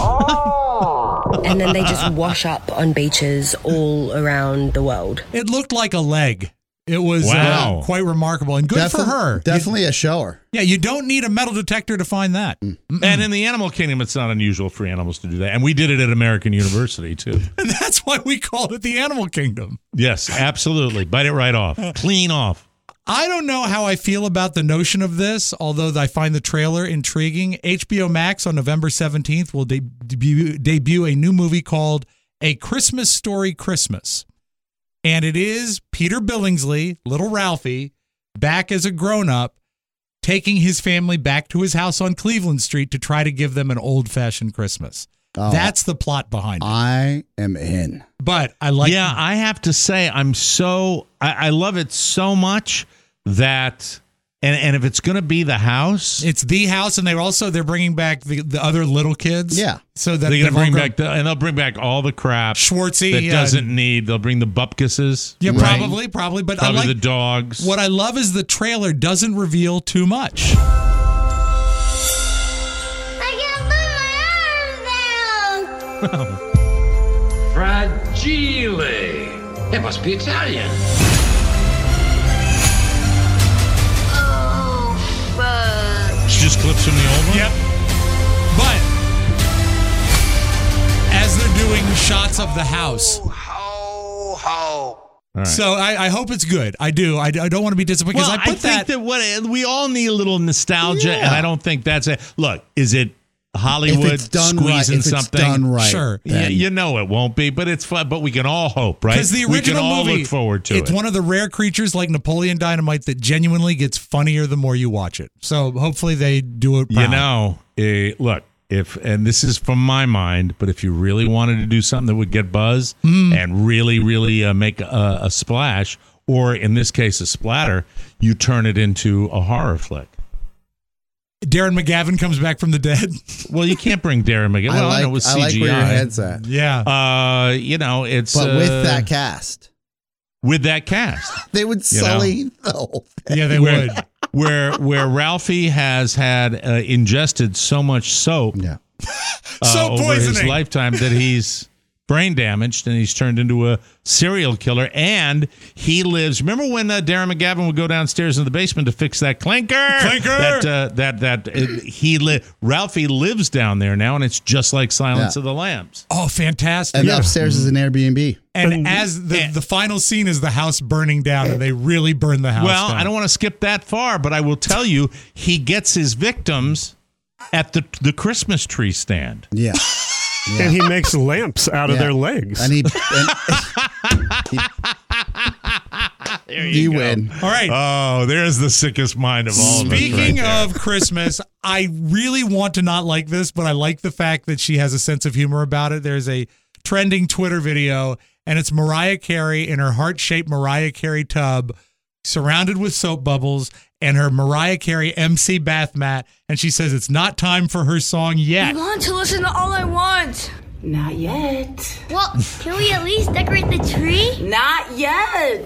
And then they just wash up on beaches all around the world. It looked like a leg. It was quite remarkable and good for her. Definitely a shower. Yeah, you don't need a metal detector to find that. And in the animal kingdom, it's not unusual for animals to do that. And we did it at American University, too. And that's why we called it the animal kingdom. Yes, absolutely. Bite it right off. Clean off. I don't know how I feel about the notion of this, although I find the trailer intriguing. HBO Max on November 17th will debut a new movie called A Christmas Story Christmas. And it is Peter Billingsley, little Ralphie, back as a grown-up, taking his family back to his house on Cleveland Street to try to give them an old-fashioned Christmas. Oh, that's the plot behind it. I am in. But I like Yeah, I have to say, I love it so much that... And if it's going to be the house, it's the house, and they're bringing back the other little kids. Yeah, so that they're going to bring back they'll bring back all the crap Schwartzy that doesn't need. They'll bring the Bupkuses. Yeah, right? probably. But probably I like the dogs. What I love is the trailer doesn't reveal too much. I can't put my arms down. Fragile. It must be Italian. She just clips from the old one? Yep. But as they're doing shots of the house. Right. So I hope it's good. I do. I don't want to be disappointed because I think that we all need a little nostalgia, and I don't think that's it. Look, is it Hollywood if it's done squeezing right, if something? It's done right, sure. Yeah, you know it won't be, but it's fun. But we can all hope, right? Because the original we can all movie, look forward to it's one of the rare creatures like Napoleon Dynamite that genuinely gets funnier the more you watch it. So hopefully they do it proud. You know, look, and this is from my mind, but if you really wanted to do something that would get buzz and really, really make a splash, or in this case, a splatter, you turn it into a horror flick. Darren McGavin comes back from the dead. Well, you can't bring Darren McGavin. Well, I know it was CGI. I like where your head's at. Yeah. You know, it's... But with that cast. With that cast. They would sully the whole thing. Yeah, they would. Where Ralphie has had ingested so much soap over his lifetime that he's brain damaged and he's turned into a serial killer, and he lives. Remember when Darren McGavin would go downstairs in the basement to fix that clinker? Ralphie lives down there now, and it's just like Silence of the Lambs. Oh, fantastic! And upstairs is an Airbnb. And as the final scene is the house burning down, and they really burn the house down. I don't want to skip that far, but I will tell you, he gets his victims at the Christmas tree stand. Yeah. Yeah. And he makes lamps out of their legs. And you win. All right. Oh, there's the sickest mind of all of us. Speaking of Christmas, I really want to not like this, but I like the fact that she has a sense of humor about it. There's a trending Twitter video, and it's Mariah Carey in her heart-shaped Mariah Carey tub, surrounded with soap bubbles, and her Mariah Carey MC bath mat, and she says it's not time for her song yet. I want to listen to All I Want. Not yet. Well, can we at least decorate the tree? Not yet.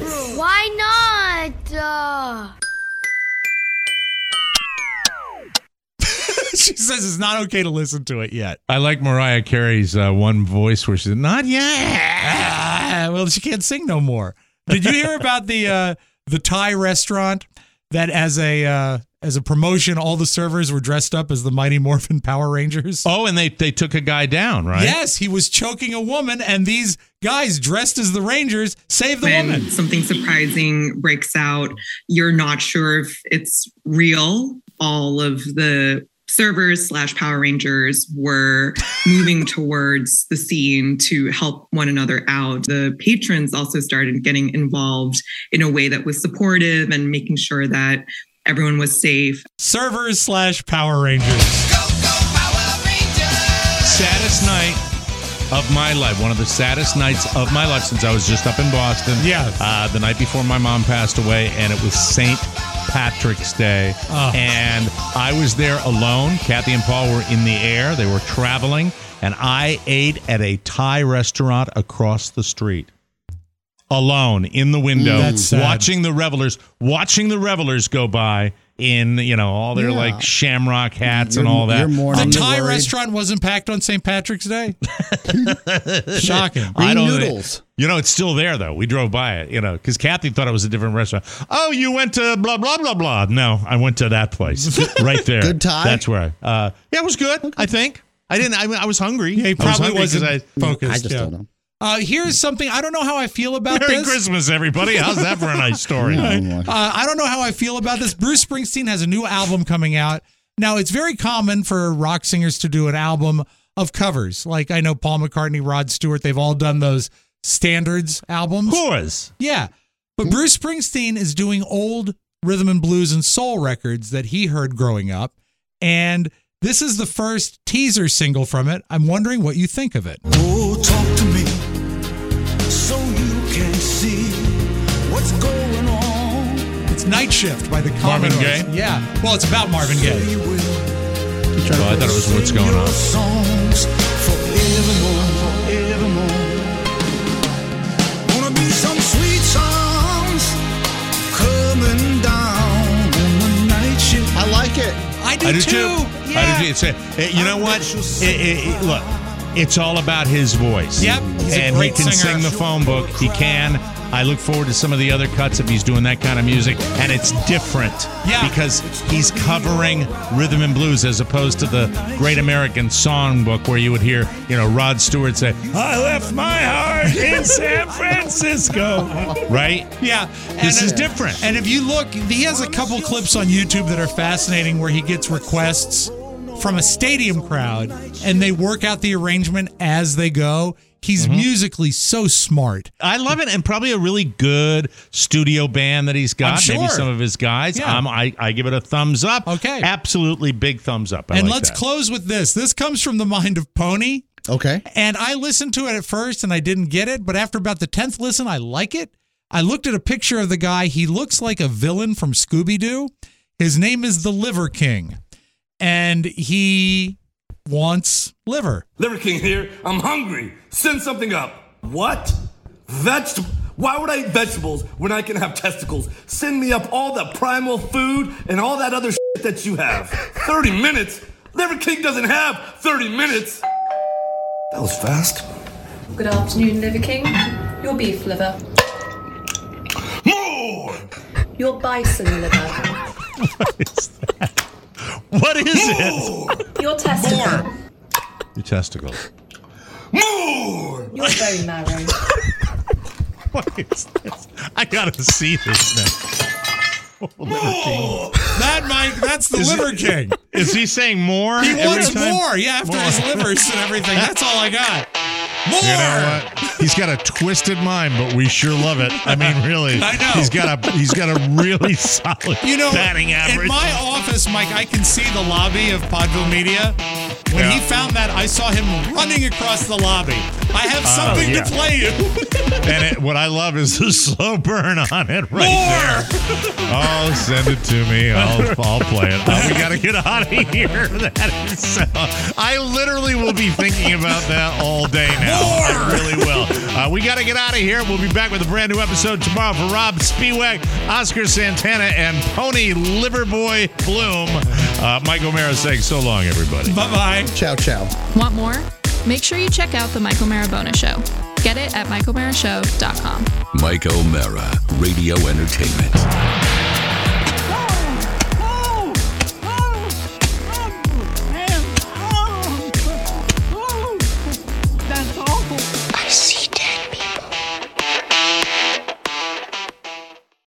Why not? She says it's not okay to listen to it yet. I like Mariah Carey's one voice where she said, "Not yet." Well, she can't sing no more. Did you hear about the Thai restaurant that as a promotion, all the servers were dressed up as the Mighty Morphin Power Rangers? Oh, and they took a guy down, right? Yes, he was choking a woman, and these guys dressed as the Rangers saved the when woman. Something surprising breaks out, you're not sure if it's real. All of the servers / Power Rangers were moving towards the scene to help one another out. The patrons also started getting involved in a way that was supportive and making sure that everyone was safe. Servers / Power Rangers. Saddest night of my life. One of the saddest nights of my life since I was just up in Boston. Yeah. The night before my mom passed away, and it was St. Patrick's Day. Oh. And I was there alone. Kathy and Paul were in the air. They were traveling. And I ate at a Thai restaurant across the street. Alone in the window, That's sad. watching the revelers go by in, all their like shamrock hats and all that. The Thai restaurant wasn't packed on St. Patrick's Day? Shocking. I don't noodles. It's still there though. We drove by it, because Kathy thought it was a different restaurant. Oh, you went to blah blah blah blah. No, I went to that place right there. Good Thai? That's where it was good. Okay. I think I was hungry. Yeah, he probably wasn't focused. I just don't know. Here's something. I don't know how I feel about Merry this. Christmas, everybody. How's that for a nice story? I don't know how I feel about this. Bruce Springsteen has a new album coming out. Now, it's very common for rock singers to do an album of covers. Like, I know Paul McCartney, Rod Stewart, they've all done those standards albums. Of course. Yeah. But Bruce Springsteen is doing old rhythm and blues and soul records that he heard growing up. And this is the first teaser single from it. I'm wondering what you think of it. Oh, talk to me so you can see what's going on. It's Night Shift by the Marvin Commodores. Gaye? Yeah. Well, it's about Marvin Gaye. Well, I thought it was what's going on. Songs forevermore. Gonna be some sweet songs coming down on the night shift. I like it. I do too. Yeah. I do too. You know what? Look, it's all about his voice. Yep. He's a And he great can singer. sing the phone book. He can. I look forward to some of the other cuts if he's doing that kind of music. And it's different because he's covering rhythm and blues as opposed to the Great American Songbook where you would hear, Rod Stewart say, "I left my heart in San Francisco." Right? Yeah. This is different. And if you look, he has a couple clips on YouTube that are fascinating where he gets requests from a stadium crowd and they work out the arrangement as they go. He's musically so smart. I love it, and probably a really good studio band that he's got. I'm sure. Maybe some of his guys. Yeah. I give it a thumbs up. Okay. Absolutely big thumbs up. I And like let's that. close with this. This comes from the mind of Pony. Okay. And I listened to it at first and I didn't get it, but after about the 10th listen, I like it. I looked at a picture of the guy. He looks like a villain from Scooby-Doo. His name is the Liver King. And he wants liver. Liver King here. I'm hungry. Send something up. What? Vegetable? Why would I eat vegetables when I can have testicles? Send me up all the primal food and all that other shit that you have. 30 minutes? Liver King doesn't have 30 minutes. That was fast. Good afternoon, Liver King. Your beef liver. More! Your bison liver. What is that? What is it? Your testicle. Your testicles. More! Your bone marrow. What is this? I gotta see this now. Liver King. That Mike, that's the Liver King. Is he saying more? He every wants time? more. Yeah, after his livers and everything. That's all I got. More. You know what? He's got a twisted mind, but we sure love it. I mean, really. I know. He's got a really solid batting average. In my office, Mike, I can see the lobby of Podville Media. When he found that, I saw him running across the lobby. I have something to play you. And what I love is the slow burn on it right there. Oh, send it to me. I'll play it. We got to get out of here. That is I literally will be thinking about that all day now. I really will. We got to get out of here. We'll be back with a brand new episode tomorrow for Rob Spiewak, Oscar Santana, and Pony Liverboy Bloom. Mike O'Mara saying so long, everybody. Bye-bye. Ciao, ciao. Want more? Make sure you check out the Mike O'Mara Bonus Show. Get it at MikeO'MaraShow.com. Mike O'Mara, Radio Entertainment.